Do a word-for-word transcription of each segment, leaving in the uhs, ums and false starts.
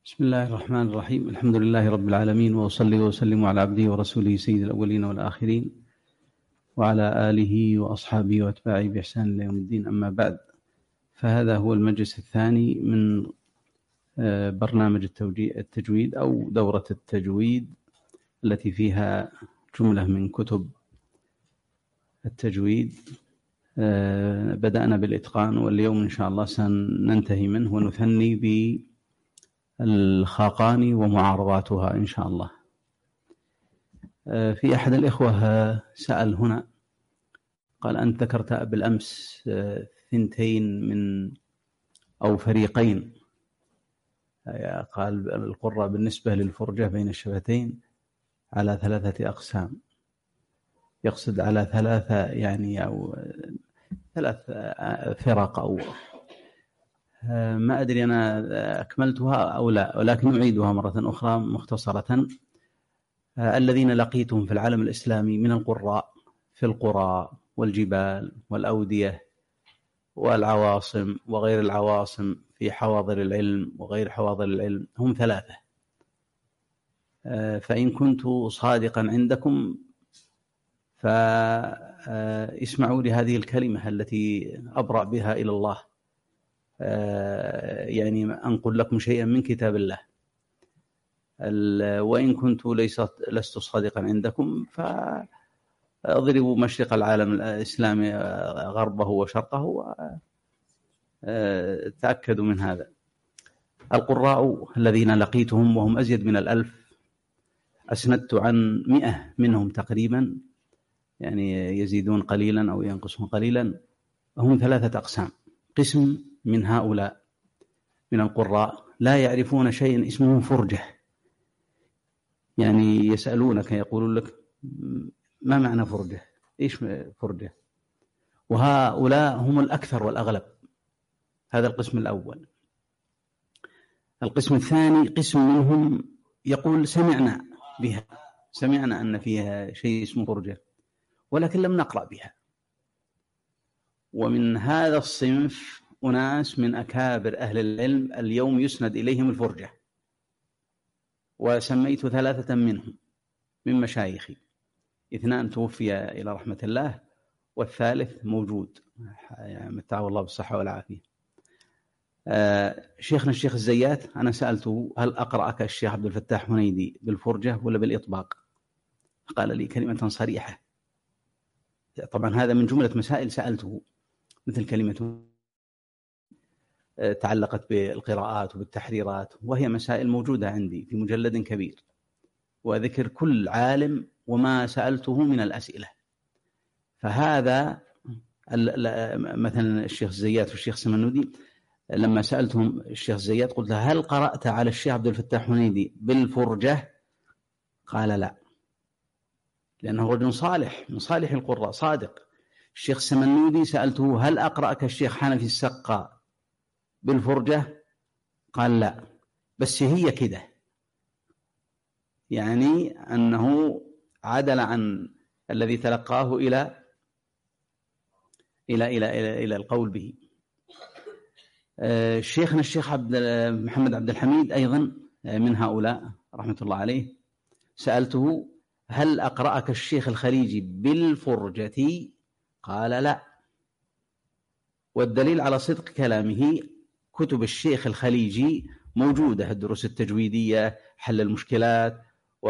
بسم الله الرحمن الرحيم. الحمد لله رب العالمين، وأصلي وأسلم على عبده ورسوله سيد الأولين والآخرين وعلى آله وأصحابه وأتباعه بإحسان إلى يوم الدين. أما بعد، فهذا هو المجلس الثاني من برنامج التجويد أو دورة التجويد التي فيها جملة من كتب التجويد. بدأنا بالإتقان، واليوم إن شاء الله سننتهي منه ونثني بالخاقاني ومعارضاتها إن شاء الله. في أحد الإخوة سأل هنا، قال: أنت ذكرت بالأمس ثنتين من أو فريقين، قال القراء بالنسبة للفرجة بين الشفتين على ثلاثة أقسام، يقصد على ثلاثة يعني أو ثلاث فرق، أو ما أدري أنا أكملتها أو لا، ولكن أعيدها مرة أخرى مختصرة. الذين لقيتهم في العالم الإسلامي من القراء في القرى والجبال والأودية والعواصم وغير العواصم، في حواضر العلم وغير حواضر العلم، هم ثلاثة. فإن كنت صادقا عندكم فاسمعوا لهذه الكلمة التي أبرأ بها إلى الله، يعني أنقل لكم شيئا من كتاب الله. وإن كنت ليست لست صادقا عندكم فاضربوا مشرق العالم الإسلامي غربه وشرقه وتأكدوا من هذا. القراء الذين لقيتهم وهم أزيد من الألف، أسندت عن مئة منهم تقريبا، يعني يزيدون قليلا أو ينقصون قليلا. هم ثلاثة أقسام. قسم من هؤلاء من القراء لا يعرفون شيئا اسمه فرجة، يعني يسألونك يقولون لك: ما معنى فرجة؟ إيش فرجة؟ وهؤلاء هم الأكثر والأغلب. هذا القسم الأول. القسم الثاني قسم منهم يقول: سمعنا بها، سمعنا أن فيها شيء اسمه فرجة، ولكن لم نقرأ بها. ومن هذا الصنف أناس من أكابر أهل العلم اليوم يسند إليهم الفرجة، وسميت ثلاثة منهم من مشايخي. اثنان توفي إلى رحمة الله، والثالث موجود، يعني متعه الله بالصحة والعافية. آه شيخنا الشيخ الزيات، أنا سألته: هل أقرأك الشيخ عبد الفتاح هنيدي بالفرجة ولا بالإطباق؟ قال لي كلمة صريحة. طبعا هذا من جملة مسائل سألته، مثل كلمة تعلقت بالقراءات وبالتحريرات، وهي مسائل موجودة عندي في مجلد كبير، وذكر كل عالم وما سألته من الأسئلة. فهذا مثلا الشيخ الزيات والشيخ سمنودي، لما سألتهم الشيخ الزيات قلت له: هل قرأت على الشيخ عبد الفتاح هنيدي بالفرجة؟ قال: لا، لأنه رجل صالح من صالح القراء صادق. الشيخ سمنودي سألته: هل أقرأك الشيخ حنفي السقا بالفرجة؟ قال: لا، بس هي كده، يعني أنه عدل عن الذي تلقاه إلى إلى إلى إلى, إلى القول به. شيخنا الشيخ عبد محمد عبد الحميد أيضا من هؤلاء رحمة الله عليه، سألته: هل أقرأك الشيخ الخليجي بالفرجة؟ قال: لا. والدليل على صدق كلامه كتب الشيخ الخليجي موجودة، الدروس التجويدية، حل المشكلات،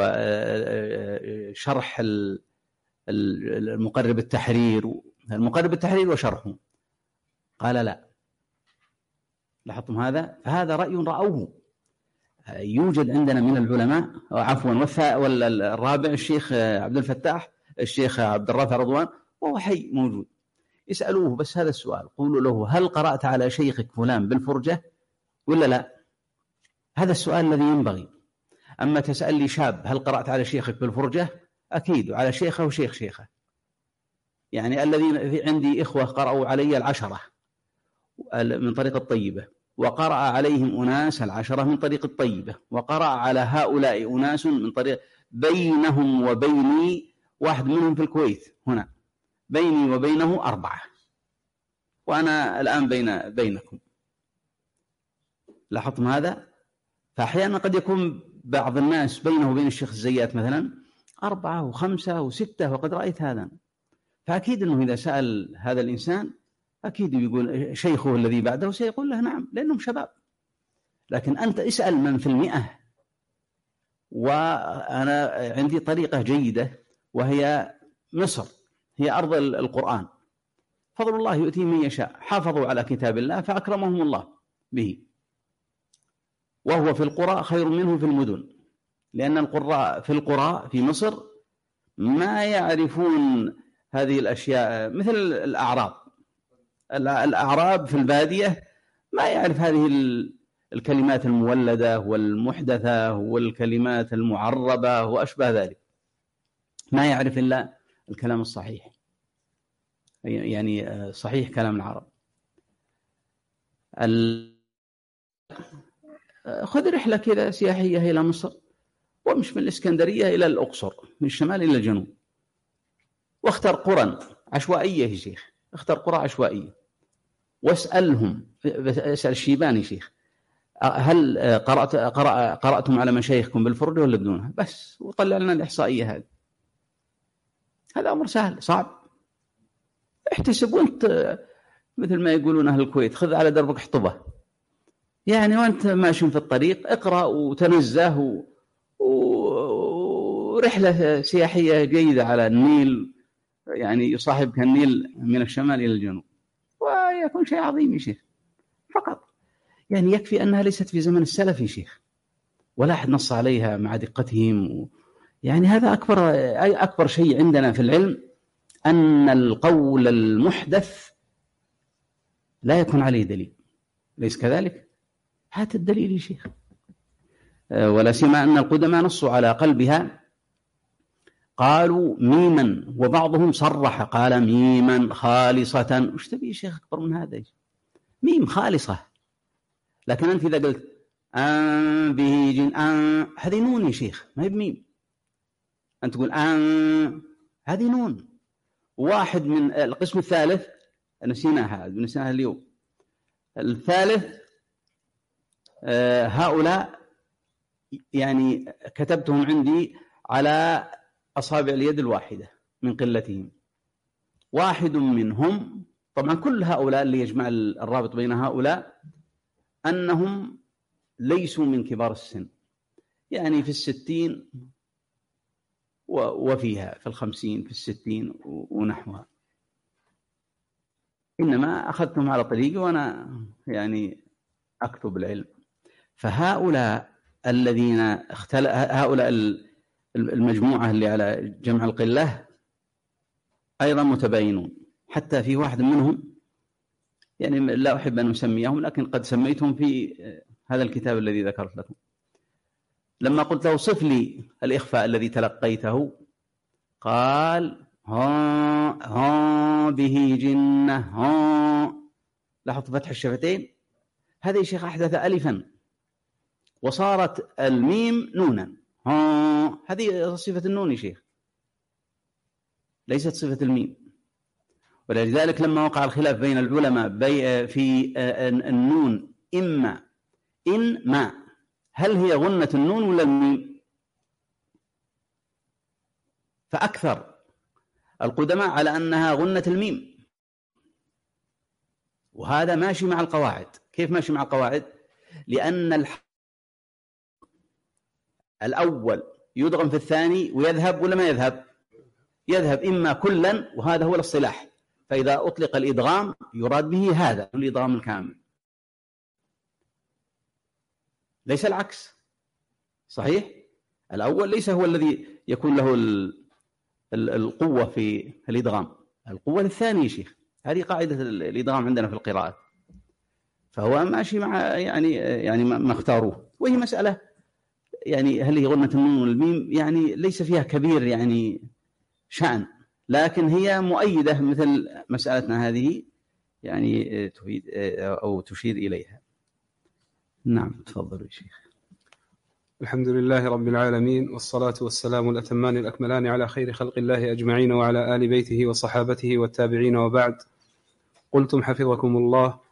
وشرح المقرب التحرير المقرب التحرير وشرحه. قال: لا. لاحظتم هذا؟ فهذا رأي رأوه. يوجد عندنا من العلماء، عفوا والرابع الشيخ عبد الفتاح الشيخ عبد الرافع رضوان، وهو حي موجود. اسألوه بس هذا السؤال، قولوا له: هل قرأت على شيخك فلان بالفرجة ولا لا؟ هذا السؤال الذي ينبغي. أما تسأل لي شاب: هل قرأت على شيخك بالفرجة؟ أكيد، وعلى شيخه وشيخ شيخه. يعني الذين عندي إخوة قرأوا علي العشرة من طريق الطيبة، وقرأ عليهم أناس العشرة من طريق الطيبة، وقرأ على هؤلاء أناس من طريق، بينهم وبيني واحد منهم في الكويت هنا، بيني وبينه أربعة، وأنا الآن بين بينكم. لاحظتم هذا؟ فأحيانا قد يكون بعض الناس بينه وبين الشيخ الزيات مثلا أربعة وخمسة وستة، وقد رأيت هذا. فأكيد أنه إذا سأل هذا الإنسان أكيد يقول شيخه الذي بعده سيقول له نعم، لأنهم شباب. لكن أنت اسأل من في المئة. وأنا عندي طريقة جيدة، وهي مصر هي أرض القرآن، فضل الله يؤتيه من يشاء. حافظوا على كتاب الله فأكرمهم الله به، وهو في القرى خير منه في المدن، لأن القراء في القرى في مصر ما يعرفون هذه الأشياء، مثل الأعراب. الأعراب في البادية ما يعرف هذه الكلمات المولدة والمحدثة والكلمات المعربة وأشبه ذلك، ما يعرف إلا الكلام الصحيح، يعني صحيح كلام العرب. خذ رحلة كذا سياحية إلى مصر، وامش من الإسكندرية إلى الأقصر، من الشمال إلى الجنوب، واختر قرى عشوائية يا شيخ، اختر قرى عشوائية واسألهم. اسأل الشيباني شيخ هل قرأت قرأ قرأتم على مشايخكم بالفرد ولا بدونها؟ بس وطلع لنا الإحصائية هذه. هذا أمر سهل صعب. احتسب وانت مثل ما يقولون أهل الكويت، خذ على دربك حطبة، يعني وانت ماشي في الطريق اقرأ وتنزه و... ورحلة سياحية جيدة على النيل، يعني يصاحبك النيل من الشمال إلى الجنوب، ويكون شيء عظيم يا شيخ. فقط يعني يكفي أنها ليست في زمن السلف يا شيخ، ولا أحد نص عليها مع دقتهم و... يعني هذا أكبر أكبر شيء عندنا في العلم، أن القول المحدث لا يكون عليه دليل. ليس كذلك؟ هات الدليل يا شيخ. ولا سيما أن القدماء نصوا على قلبها، قالوا ميما، وبعضهم صرح قال ميما خالصة. وش تبي يا شيخ أكبر من هذا؟ ميم خالصة. لكن أنت إذا قلت أن به جن أن، هذه نون يا شيخ، ما هي بميم. أنت تقول أن، هذه نون. واحد من القسم الثالث نسيناها نسيناها اليوم. الثالث هؤلاء يعني كتبتهم عندي على أصابع اليد الواحدة من قلتهم. واحد منهم، طبعا كل هؤلاء اللي يجمع الرابط بين هؤلاء أنهم ليسوا من كبار السن، يعني في الستين وفيها، في الخمسين، في الستين ونحوها. إنما أخذتهم على طريقي وأنا يعني أكتب العلم. فهؤلاء الذين اختلف، هؤلاء المجموعة اللي على جمع القلة أيضا متباينون. حتى في واحد منهم يعني لا أحب أن أسميهم، لكن قد سميتهم في هذا الكتاب الذي ذكرت لكم. لما قلت له صف لي الإخفاء الذي تلقيته، قال ها ها به جنة ها. لاحظت فتح الشفتين؟ هذا يا شيخ أحدث ألفا وصارت الميم نونا. ها، هذه صفة النون يا شيخ، ليست صفة الميم. ولذلك لما وقع الخلاف بين العلماء في النون إما إن ما، هل هي غنة النون ولا الميم؟ فأكثر القدماء على أنها غنة الميم، وهذا ماشي مع القواعد. كيف ماشي مع القواعد؟ لأن الح... الأول يدغم في الثاني ويذهب ولا ما يذهب؟ يذهب إما كلا، وهذا هو الاصطلاح. فإذا أطلق الإدغام يراد به هذا الإدغام الكامل، ليس العكس. صحيح؟ الأول ليس هو الذي يكون له القوة في الإدغام، القوة للثاني يا شيخ. هذه قاعدة الإدغام عندنا في القراءات. فهو ماشي مع يعني يعني ما اختاروه. وهي مسألة يعني هل هي غنة النون والميم، يعني ليس فيها كبير يعني شأن، لكن هي مؤيدة مثل مسألتنا هذه يعني تفيد أو تشير إليها. نعم تفضل يا شيخ. الحمد لله رب العالمين، والصلاة والسلام الأتمان الأكملان على خير خلق الله أجمعين، وعلى آل بيته وصحابته والتابعين، وبعد. قلتم حفظكم الله: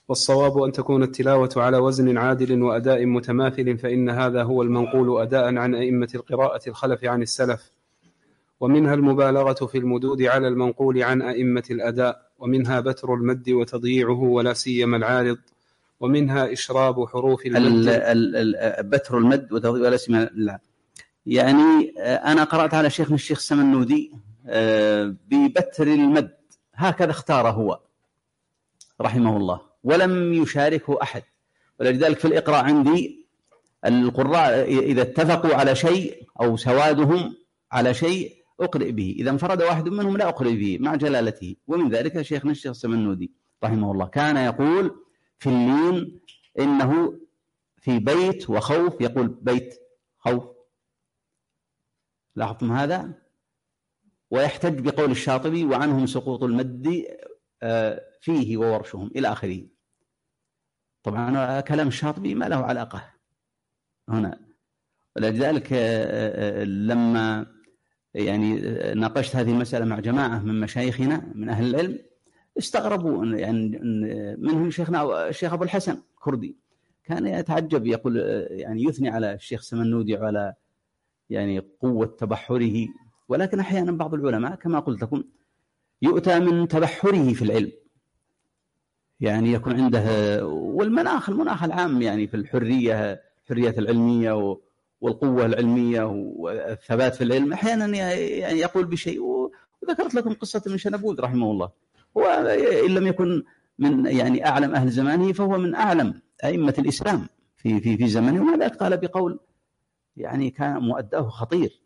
والصواب أن تكون التلاوة على وزن عادل وأداء متماثل، فإن هذا هو المنقول أداء عن أئمة القراءة الخلف عن السلف. ومنها المبالغة في المدود على المنقول عن أئمة الأداء، ومنها بتر المد وتضييعه ولا سيما العارض، ومنها إشراب حروف المد. بتر المد وتضييعه ولا سيما العارض، يعني أنا قرأت على شيخنا الشيخ السمنودي ببتر المد، هكذا اختاره هو رحمه الله، ولم يشاركه أحد. ولذلك في الإقراء عندي القراء إذا اتفقوا على شيء أو سوادهم على شيء أقرئ به، إذا انفرد واحد منهم لا أقرئ به مع جلالته. ومن ذلك شيخنا الشيخ السمنودي رحمه الله كان يقول في اللين إنه في بيت وخوف يقول بيت خوف، لاحظتم هذا؟ ويحتج بقول الشاطبي وعنهم سقوط المد فيه وورشهم إلى آخره. طبعا كلام الشاطبي ما له علاقة هنا. ولذلك لما يعني ناقشت هذه المسألة مع جماعة من مشايخنا من أهل العلم استغربوا، يعني منهم شيخنا الشيخ أبو الحسن كردي كان يتعجب، يقول يعني يثني على الشيخ سمنودي وعلى يعني قوة تبحره، ولكن أحيانا بعض العلماء كما قلت لكم يؤتى من تبحره في العلم، يعني يكون عنده والمناخ المناخ العام يعني في الحرية الحرية العلمية والقوة العلمية والثبات في العلم، أحيانا يعني يقول بشيء. وذكرت لكم قصة ابن شنبود رحمه الله، هو إن لم يكن من يعني أعلم أهل زمانه فهو من أعلم أئمة الإسلام في في في زمنه، ومع ذلك قال بقول يعني كان مؤداه خطير.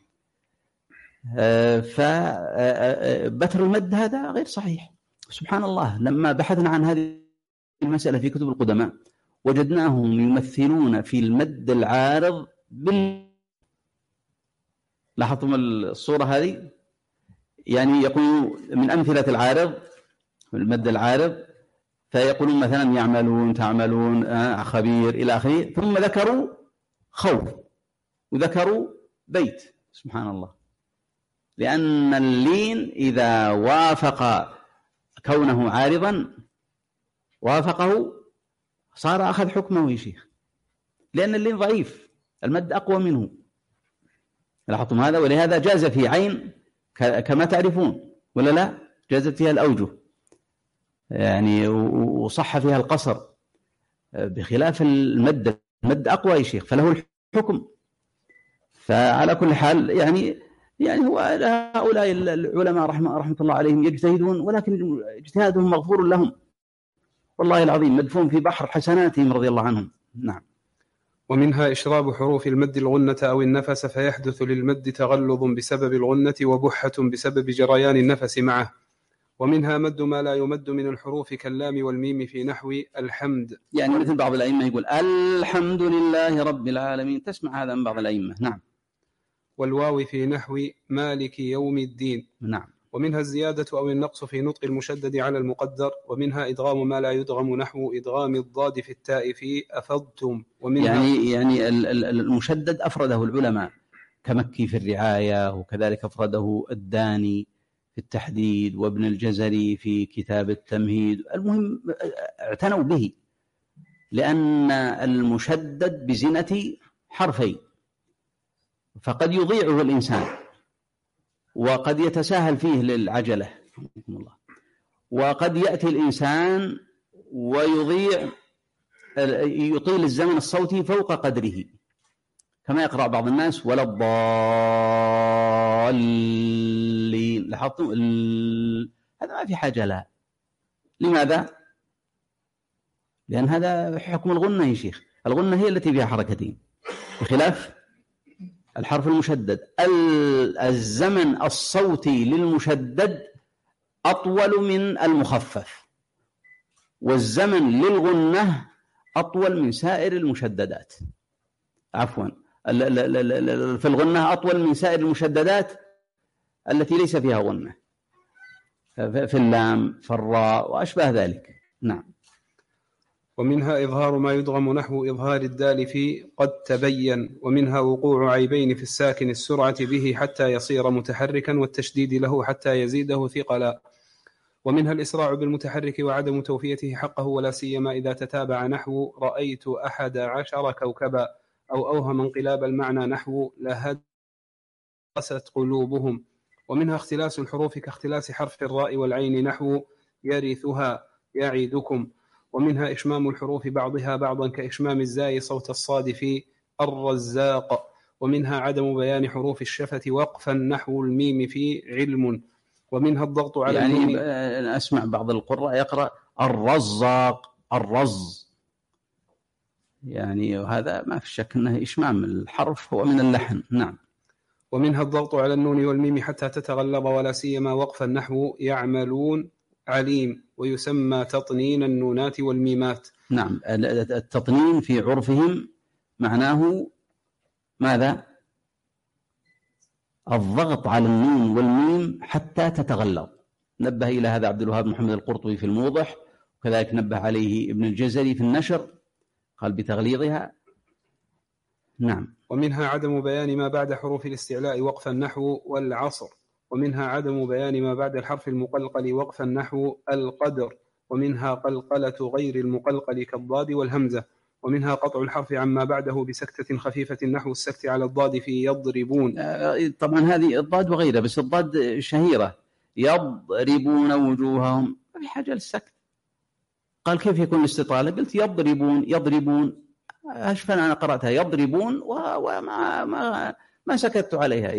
فبتر المد هذا غير صحيح. سبحان الله، لما بحثنا عن هذه المسألة في كتب القدماء وجدناهم يمثلون في المد العارض بال لاحظتم الصورة هذه؟ يعني يقول من أمثلة العارض المد العارض، فيقولون مثلا يعملون تعملون آه خبير إلى آخره، ثم ذكروا خوف وذكروا بيت. سبحان الله، لأن اللين إذا وافق كونه عارضا وافقه صار أخذ حكمه يا شيخ، لأن اللين ضعيف المد أقوى منه. لاحظتم هذا؟ ولهذا جاز في عين كما تعرفون ولا لا؟ جازت فيها الأوجه يعني، وصح فيها القصر، بخلاف المد المد أقوى يا شيخ فله الحكم. فعلى كل حال يعني يعني هو هؤلاء العلماء رحمة, رحمة الله عليهم يجتهدون، ولكن اجتهادهم مغفور لهم والله العظيم، مدفون في بحر حسناتهم رضي الله عنهم. نعم. ومنها إشراب حروف المد الغنة أو النفس، فيحدث للمد تغلظ بسبب الغنة وبحة بسبب جريان النفس معه. ومنها مد ما لا يمد من الحروف كاللام والميم في نحو الحمد، يعني مثل بعض الأئمة يقول الحمد لله رب العالمين، تسمع هذا من بعض الأئمة. نعم. والواو في نحو مالك يوم الدين. نعم. ومنها الزيادة أو النقص في نطق المشدد على المقدر. ومنها إدغام ما لا يدغم نحو إدغام الضاد في التاء في أفضتم. ومنها يعني يعني المشدد أفرده العلماء كمكي في الرعاية، وكذلك أفرده الداني في التحديد، وابن الجزري في كتاب التمهيد. المهم اعتنوا به، لأن المشدد بزنة حرفين، فقد يضيعه الإنسان وقد يتساهل فيه للعجلة، وقد يأتي الإنسان ويضيع يطيل الزمن الصوتي فوق قدره، كما يقرأ بعض الناس ولا الضالين. لاحظتم ال... هذا ما في حاجة لها. لماذا؟ لأن هذا حكم الغنة يا شيخ، الغنة هي التي فيها حركتين بخلاف الحرف المشدد. الزمن الصوتي للمشدد أطول من المخفف، والزمن للغنة أطول من سائر المشددات. عفوا، في الغنة أطول من سائر المشددات التي ليس فيها غنة، في اللام في الراء وأشبه ذلك. نعم. ومنها إظهار ما يدغم نحو إظهار الدال في قد تبين. ومنها وقوع عيبين في الساكن السرعة به حتى يصير متحركا، والتشديد له حتى يزيده ثقلا. ومنها الإسراع بالمتحرك وعدم توفيته حقه، ولا سيما إذا تتابع نحو رأيت أحد عشر كوكبا، أو أوهم انقلاب المعنى نحو لهدست قلوبهم. ومنها اختلاس الحروف كاختلاس حرف الراء والعين نحو يرثها يعيدكم. ومنها إشمام الحروف بعضها بعضا كإشمام الزاي صوت الصاد في الرزاق. ومنها عدم بيان حروف الشفة وقفا نحو الميم في علم. ومنها الضغط على يعني النون. أسمع بعض القراء يقرأ الرزاق الرز، يعني هذا ما في شك أنه إشمام الحرف هو من اللحن. نعم. ومنها الضغط على النون والميم حتى تتغلظ، ولا سيما وقفا نحو يعملون عليم، ويسمى تطنين النونات والميمات. نعم، التطنين في عرفهم معناه ماذا؟ الضغط على النون والميم حتى تتغلظ. نبه إلى هذا عبد الوهاب محمد القرطبي في الموضح، وكذلك نبه عليه ابن الجزري في النشر، قال بتغليظها. نعم. ومنها عدم بيان ما بعد حروف الاستعلاء وقفا نحو والعصر. ومنها عدم بيان ما بعد الحرف المقلقل وقفا نحو القدر. ومنها قلقلة غير المقلقل كالضاد والهمزة. ومنها قطع الحرف عما بعده بسكتة خفيفة نحو السكت على الضاد في يضربون. طبعا هذه الضاد وغيرها، بس الضاد شهيرة، يضربون وجوههم، ما في حاجة للسكت. قال كيف يكون الاستطالة؟ قلت يضربون يضربون، أشفى أنا قرأتها يضربون وما ما ما سكت عليها،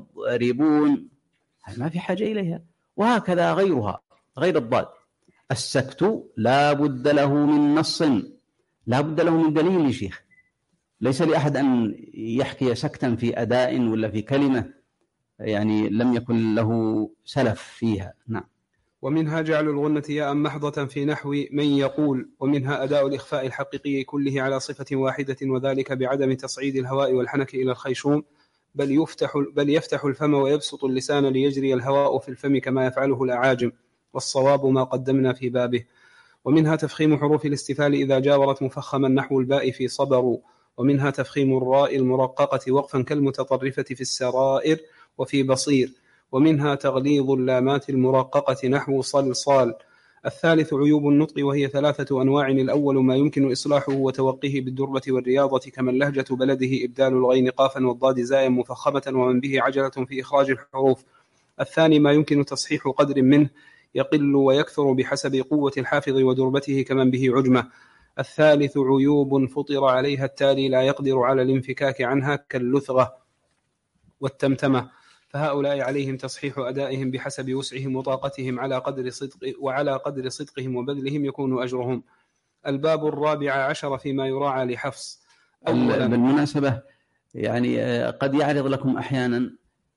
يضربون ما في حاجة إليها. وهكذا غيرها غير الضاد. السكت لا بد له من نص، لا بد له من دليل يا شيخ. ليس لأحد أن يحكي سكتا في أداء ولا في كلمة يعني لم يكن له سلف فيها. نعم. ومنها جعل الغنة ياء محضة في نحو من يقول. ومنها أداء الإخفاء الحقيقي كله على صفة واحدة، وذلك بعدم تصعيد الهواء والحنك إلى الخيشوم، بل يفتح, بل يفتح الفم ويبسط اللسان ليجري الهواء في الفم كما يفعله الأعاجم، والصواب ما قدمنا في بابه. ومنها تفخيم حروف الاستفال إذا جاورت مفخما نحو الباء في صبروا. ومنها تفخيم الراء المرققة وقفا كالمتطرفة في السرائر وفي بصير. ومنها تغليظ اللامات المرققة نحو صلصال. الثالث عيوب النطق، وهي ثلاثة أنواع. الأول ما يمكن إصلاحه وتوقيه بالدربة والرياضة، كما لهجة بلده إبدال الغين قافا والضاد زايا مفخمة ومن به عجلة في إخراج الحروف. الثاني ما يمكن تصحيح قدر منه، يقل ويكثر بحسب قوة الحافظ ودربته كمن به عجمة. الثالث عيوب فطر عليها التالي لا يقدر على الانفكاك عنها، كاللثغة والتمتمة، فهؤلاء عليهم تصحيح أدائهم بحسب وسعهم وطاقتهم على قدر صدق وعلى قدر صدقهم وبذلهم يكون أجرهم. الباب الرابع عشر فيما يراعى لحفص. بالمناسبة يعني قد يعرض لكم أحيانا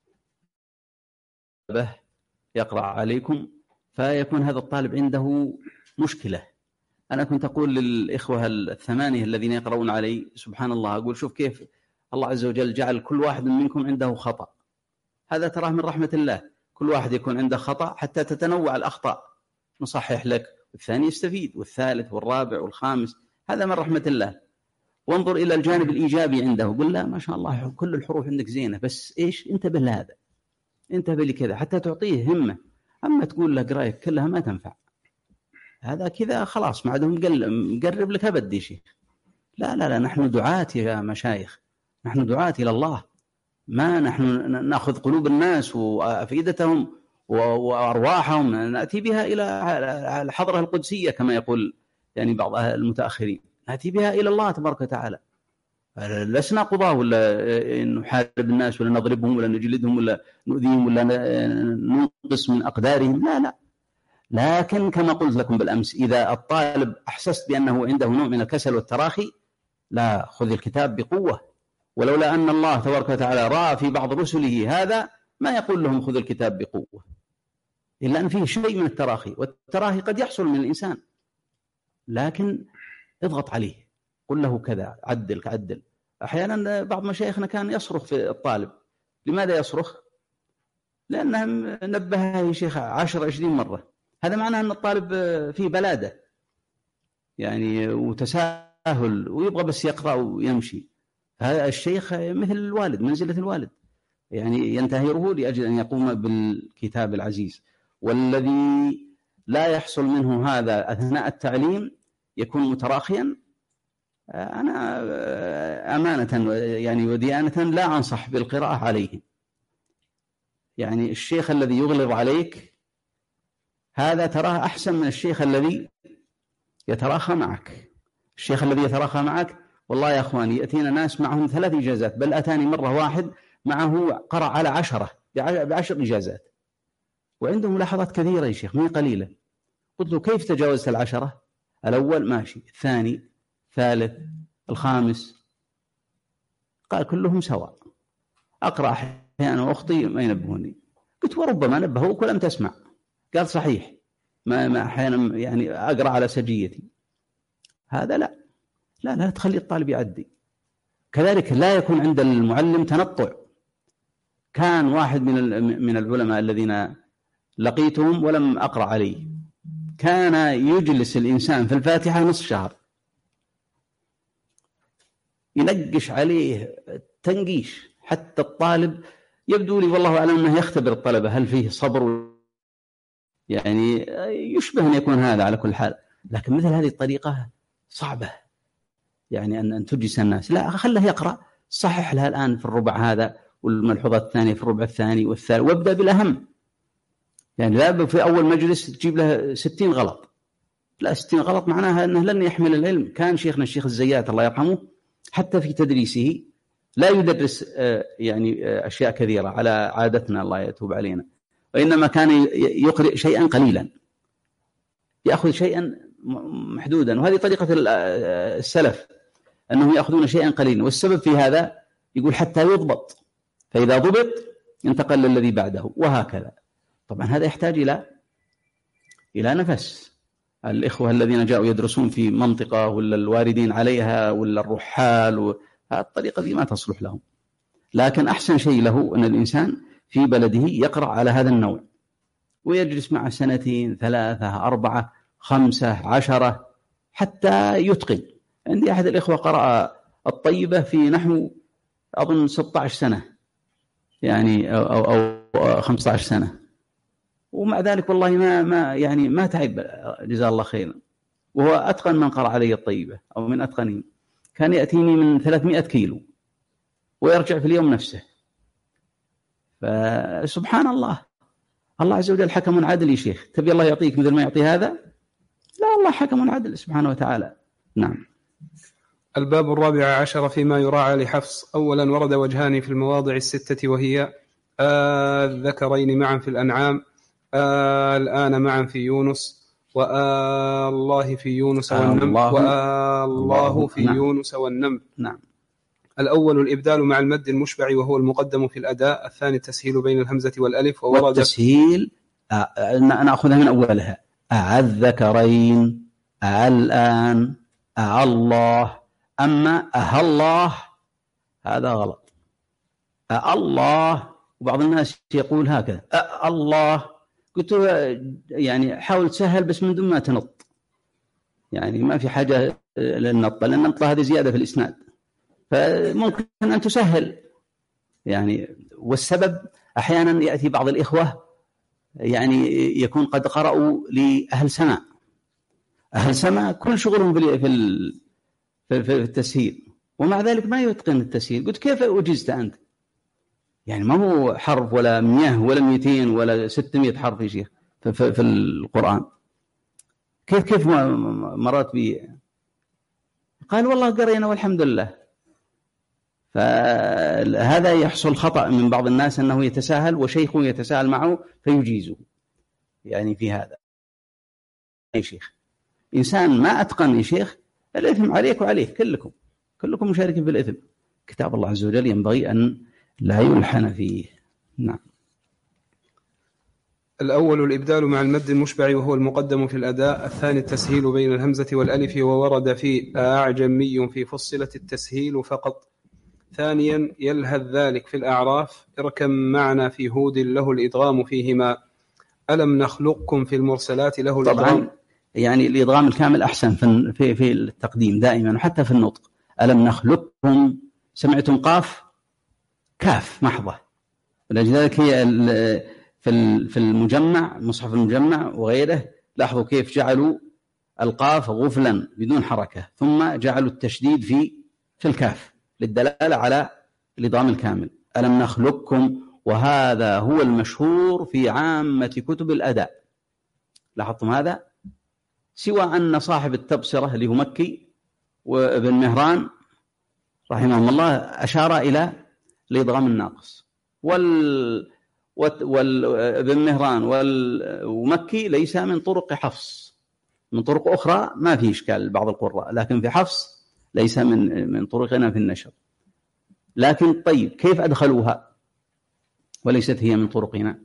يقرأ عليكم فيكون هذا الطالب عنده مشكلة. أنا كنت أقول للإخوة الثمانية الذين يقرؤون علي سبحان الله، أقول شوف كيف الله عز وجل جعل كل واحد منكم عنده خطأ. هذا تراه من رحمة الله، كل واحد يكون عنده خطأ حتى تتنوع الأخطاء، نصحح لك، والثاني يستفيد، والثالث والرابع والخامس، هذا من رحمة الله. وانظر إلى الجانب الإيجابي عنده، قل لا ما شاء الله كل الحروف عندك زينة، بس إيش انتبه لهذا، انتبه لكذا، حتى تعطيه همة. أما تقول له قرايك كلها ما تنفع، هذا كذا خلاص ما عاد مقرب لك أبد يا شيخ. لا لا لا، نحن دعاة يا مشايخ، نحن دعاة إلى الله، ما نحن نأخذ قلوب الناس وأفئدتهم وأرواحهم نأتي بها إلى الحضرة القدسية كما يقول يعني بعض المتأخرين، نأتي بها إلى الله تبارك وتعالى. لسنا قضاة ولا نحارب الناس ولا نضربهم ولا نجلدهم ولا نؤذيهم ولا ننقص من أقدارهم، لا لا. لكن كما قلت لكم بالأمس، إذا الطالب أحسست بأنه عنده نوع من الكسل والتراخي، لا، خذ الكتاب بقوة. ولولا أن الله تبارك وتعالى رأى في بعض رسله هذا ما يقول لهم خذ الكتاب بقوة، إلا أن فيه شيء من التراخي، والتراخي قد يحصل من الإنسان، لكن اضغط عليه، قل له كذا، عدل عدل. أحيانا بعض مشايخنا كان يصرخ في الطالب. لماذا يصرخ؟ لأنه نبهه يا شيخ عشر عشرين مرة. هذا معناه أن الطالب فيه بلادة يعني وتساهل ويبغى بس يقرأ ويمشي. هذا الشيخ مثل الوالد، منزلة الوالد، يعني ينتهره لأجل أن يقوم بالكتاب العزيز. والذي لا يحصل منه هذا أثناء التعليم يكون متراخيا، أنا أمانة يعني وديانة لا أنصح بالقراءة عليه. يعني الشيخ الذي يغلظ عليك هذا تراه أحسن من الشيخ الذي يتراخى معك. الشيخ الذي يتراخى معك والله يا أخواني يأتينا ناس معهم ثلاث إجازات، بل أتاني مرة واحد معه قرأ على عشرة بعشر إجازات، وعنده ملاحظات كثيرة يا شيخ مي قليلة. قلت له كيف تجاوزت العشرة؟ الأول ماشي، الثاني، الثالث، الخامس. قال كلهم سواء، أقرأ أحيانا وأخطي ما ينبهوني. قلت وربما نبهوك ولم تسمع. قال صحيح، ما ما أحيانا يعني أقرأ على سجيتي. هذا لا لا لا تخلي الطالب يعدي. كذلك لا يكون عند المعلم تنطع. كان واحد من من العلماء الذين لقيتهم ولم أقرأ عليه، كان يجلس الإنسان في الفاتحة نصف شهر ينقش عليه تنقيش، حتى الطالب يبدو لي والله أعلم أنه يختبر الطلبة هل فيه صبر، يعني يشبه أن يكون هذا على كل حال. لكن مثل هذه الطريقة صعبة، يعني أن أن تجلس الناس، لا خله يقرأ، صحح لها الآن في الربع هذا والملحوظات الثانية في الربع الثاني والثالث، وابدأ بالأهم. يعني لا في أول مجلس تجيب له ستين غلط، لا ستين غلط معناها أنه لن يحمل العلم. كان شيخنا الشيخ الزيات الله يرحمه حتى في تدريسه لا يدرس يعني أشياء كثيرة على عادتنا الله يتوب علينا، وإنما كان يقرئ شيئا قليلا، يأخذ شيئا محدودا. وهذه طريقة السلف أنهم يأخذون شيئا قليلا، والسبب في هذا يقول حتى يضبط، فإذا ضبط ينتقل للذي بعده وهكذا. طبعا هذا يحتاج إلى إلى نفس. الإخوة الذين جاءوا يدرسون في منطقة ولا الواردين عليها ولا الرحال، الطريقة دي ما تصلح لهم. لكن أحسن شيء له أن الإنسان في بلده يقرأ على هذا النوع ويجلس مع سنتين ثلاثة أربعة خمسة عشرة حتى يتقن. عندي أحد الإخوة قرأ الطيبة في نحو أظن ستة عشر سنة يعني أو, أو, أو خمسة عشر سنة، ومع ذلك والله ما ما يعني ما تعب جزاه الله خيرا، وهو أتقن من قرأ علي الطيبة أو من أتقنهم. كان يأتيني من ثلاثمائة كيلو ويرجع في اليوم نفسه. فسبحان الله، الله عز وجل حكم عادل يا شيخ. تبي الله يعطيك مثل ما يعطي هذا؟ لا، الله حكم عادل سبحانه وتعالى. نعم. الباب الرابع عشر فيما يراعى لحفص. أولا ورد وجهان في المواضع الستة، وهي الذكرين معا في الأنعام، الآن معا في يونس، والله في يونس والنمل، والله في نعم. يونس والنمل. نعم. الأول الإبدال مع المد المشبع وهو المقدم في الأداء. الثاني التسهيل بين الهمزة والألف. وورد والتسهيل أنا أخذها من أولها، أع الذكرين، أع الآن، أع الله. أما أه الله هذا غلط. أه الله، وبعض الناس يقول هكذا أه الله. قلت يعني حاول تسهل بس من دون ما تنط، يعني ما في حاجة للنط، لأن النط هذه زيادة في الإسناد، فممكن أن تسهل يعني. والسبب أحيانا يأتي بعض الإخوة يعني يكون قد قرأوا لأهل سماء، أهل سماء كل شغلهم في في في التسهيل، ومع ذلك ما يتقن التسهيل. قلت كيف أجزت أنت؟ يعني ما هو حرف ولا مئة ولا مئتين ولا ستمائة حرف يا شيخ في, في, في القرآن، كيف كيف مرات بي؟ قال والله قرينا والحمد لله. فهذا يحصل خطأ من بعض الناس أنه يتساهل وشيخه يتساهل معه فيجيزه، يعني في هذا يا شيخ إنسان ما أتقن يا شيخ الإثم عليك وعليه، كلكم كلكم مشاركين في الإثم. كتاب الله عز وجل ينبغي أن لا يلحن فيه. نعم. الأول الإبدال مع المد المشبع وهو المقدم في الأداء. الثاني التسهيل بين الهمزة والألف، وورد في أعجمي في فصلت التسهيل فقط. ثانيا يلهث ذلك في الأعراف. اركم معنا في هود له الإدغام فيهما. ألم نخلقكم في المرسلات له الإدغام. طبعا يعني الإدغام الكامل أحسن في في في التقديم دائما وحتى في النطق. ألم نخلقكم، سمعتم قاف كاف محضة، ولذلك هي في في المجمع مصحف المجمع وغيره لاحظوا كيف جعلوا القاف غفلا بدون حركة، ثم جعلوا التشديد في في الكاف للدلالة على الإدغام الكامل. ألم نخلقكم، وهذا هو المشهور في عامة كتب الأداء. لاحظتم هذا؟ سوى أن صاحب التبصرة اللي هو مكي وابن مهران رحمهم الله أشار إلى الإدغام الناقص، وال وابن مهران ومكي ليس من طرق حفص، من طرق أخرى ما في إشكال بعض القراء، لكن في حفص ليس من من طرقنا في النشر. لكن طيب كيف أدخلوها وليست هي من طرقنا؟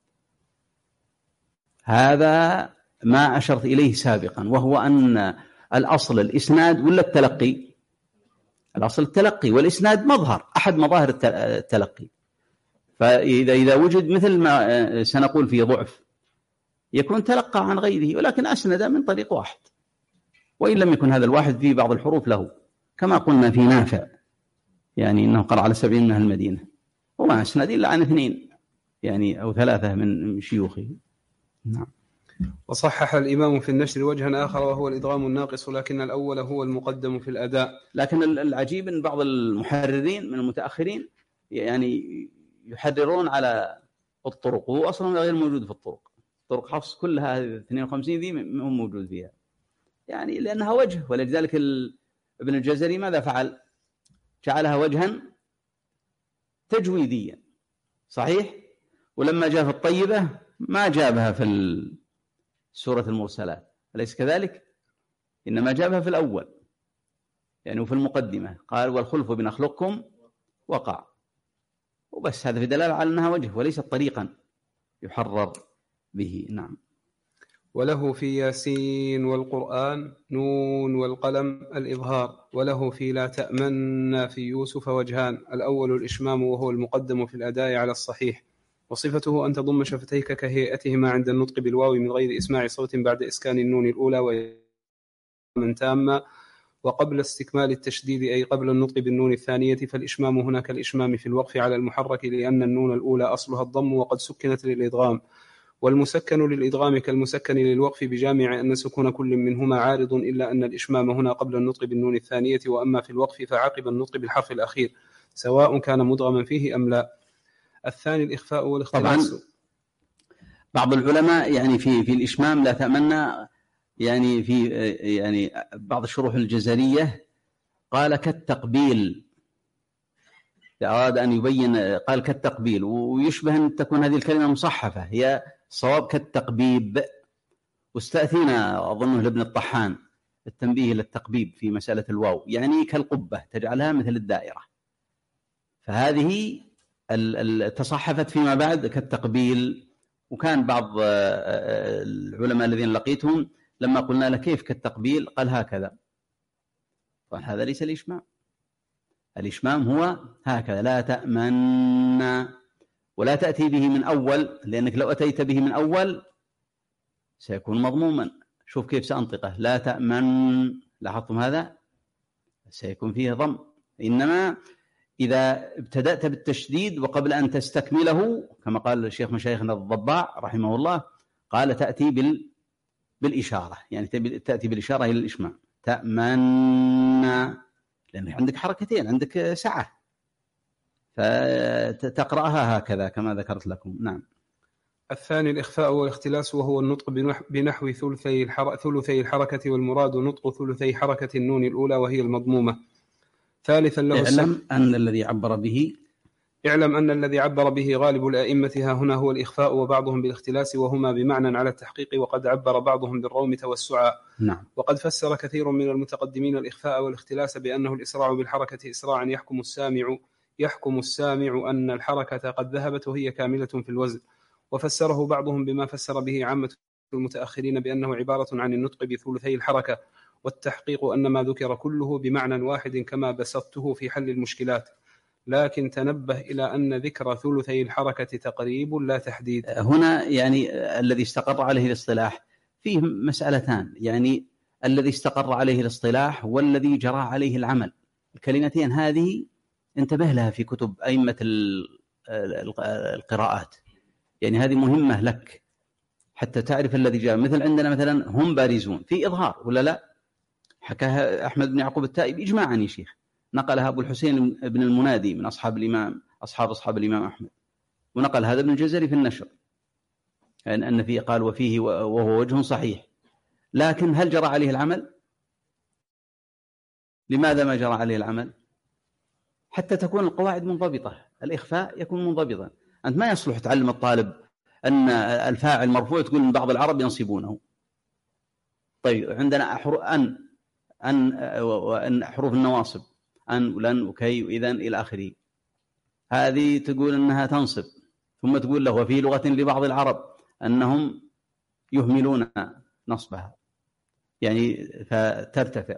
هذا ما أشرت إليه سابقا، وهو أن الأصل الإسناد ولا التلقي؟ الأصل التلقي، والإسناد مظهر أحد مظاهر التلقي. فإذا إذا وجد مثل ما سنقول في ضعف يكون تلقى عن غيره، ولكن أسند من طريق واحد، وإن لم يكن هذا الواحد في بعض الحروف له، كما قلنا في نافع يعني إنه قرأ على سبعين من أهل المدينة وما أسند إلا عن اثنين يعني أو ثلاثة من شيوخه. نعم. وصحح الإمام في النشر وجها آخر وهو الإدغام الناقص، لكن الأول هو المقدم في الأداء. لكن العجيب أن بعض المحررين من المتأخرين يعني يحررون على الطرق، وهو أصلا غير موجود في الطرق. طرق حفص كلها اثنين وخمسين ذي مو موجود فيها، يعني لأنها وجه. ولذلك ابن الجزري ماذا فعل؟ جعلها وجها تجويديا صحيح، ولما جاء في الطيبة ما جابها في سورة المرسلات، أليس كذلك؟ إنما جابها في الأول يعني وفي المقدمة قال والخلف بنخلقكم وقع، وبس. هذا في دلالة على أنها وجه وليس طريقا يحرر به. نعم. وله في ياسين والقرآن نون والقلم الإظهار، وله في لا تأمن في يوسف وجهان، الأول الإشمام وهو المقدم في الأداء على الصحيح، وصفته أن تضم شفتيك كهيئتهما عند النطق بالواو من غير إسماع صوت بعد إسكان النون الأولى ومن تامة، وقبل استكمال التشديد أي قبل النطق بالنون الثانية، فالإشمام هنا كالإشمام في الوقف على المحرك لأن النون الأولى أصلها الضم وقد سكنت للإدغام، والمسكن للإدغام كالمسكن للوقف بجامع أن سكون كل منهما عارض، إلا أن الإشمام هنا قبل النطق بالنون الثانية، وأما في الوقف فعقب النطق بالحرف الأخير سواء كان مدغما فيه أم لا. الثاني الإخفاء والاختلاس. طبعا بعض العلماء يعني في في الإشمام لا تأمنا يعني في يعني بعض الشروح الجزرية قال كالتقبيل، أراد أن يبين قال كالتقبيل، ويشبه أن تكون هذه الكلمة مصحفة، هي صواب كالتقبيب، واستأثينا أظنه لابن الطحان التنبيه للتقبيب في مسألة الواو، يعني كالقبة تجعلها مثل الدائرة، فهذه تصحفت فيما بعد كالتقبيل. وكان بعض العلماء الذين لقيتهم لما قلنا له كيف كالتقبيل قال هكذا، فهذا ليس الإشمام. الإشمام هو هكذا لا تأمن، ولا تأتي به من أول، لأنك لو أتيت به من أول سيكون مضموما. شوف كيف سأنطقه لا تأمن، لاحظتم هذا؟ سيكون فيه ضم. إنما إذا ابتدأت بالتشديد وقبل أن تستكمله كما قال الشيخ مشايخنا الضباع رحمه الله قال تأتي بال... بالإشارة، يعني تأتي بالإشارة إلى الإشمام تأمن، لأن عندك حركتين، عندك سعة، فتقرأها هكذا كما ذكرت لكم. نعم. الثاني الإخفاء والاختلاس، وهو النطق بنحو ثلثي الحركة, ثلثي الحركة والمراد نطق ثلثي حركة النون الأولى وهي المضمومة. ثالثا له اعلم أن الذي عبر به اعلم أن الذي عبر به غالب الأئمة ها هنا هو الإخفاء، وبعضهم بالاختلاس، وهما بمعنى على التحقيق، وقد عبر بعضهم بالروم توسعا. نعم. وقد فسر كثير من المتقدمين الإخفاء والاختلاس بأنه الإسراع بالحركة إسراعا يحكم السامع يحكم السامع أن الحركة قد ذهبت وهي كاملة في الوزن. وفسره بعضهم بما فسر به عامة المتأخرين بأنه عبارة عن النطق بثلثي الحركة، والتحقيق أن ما ذكر كله بمعنى واحد كما بسطته في حل المشكلات، لكن تنبه إلى أن ذكر ثلثي الحركة تقريب لا تحديد. هنا يعني الذي استقر عليه الاصطلاح فيه مسألتان، يعني الذي استقر عليه الاصطلاح والذي جرى عليه العمل. الكلمتين هذه انتبه لها في كتب أئمة القراءات، يعني هذه مهمة لك حتى تعرف الذي جاء. مثل عندنا مثلا هم بارزون في إظهار ولا لا؟ حكاها أحمد بن يعقوب التائب إجماعا يا شيخ، نقلها أبو الحسين بن المنادي من أصحاب الإمام أصحاب أصحاب الإمام أحمد، ونقل هذا ابن الجزري في النشر يعني أن فيه قال وفيه وهو وجه صحيح. لكن هل جرى عليه العمل؟ لماذا ما جرى عليه العمل؟ حتى تكون القواعد منضبطة، الإخفاء يكون منضبطا. أنت ما يصلح تعلم الطالب أن الفاعل مرفوع تقول من بعض العرب ينصبونه. طيب عندنا أن أن وأن حروف النواصب أن ولن وكي وإذن إلى آخره، هذه تقول أنها تنصب، ثم تقول له وفي لغة لبعض العرب أنهم يهملون نصبها يعني فترتفع.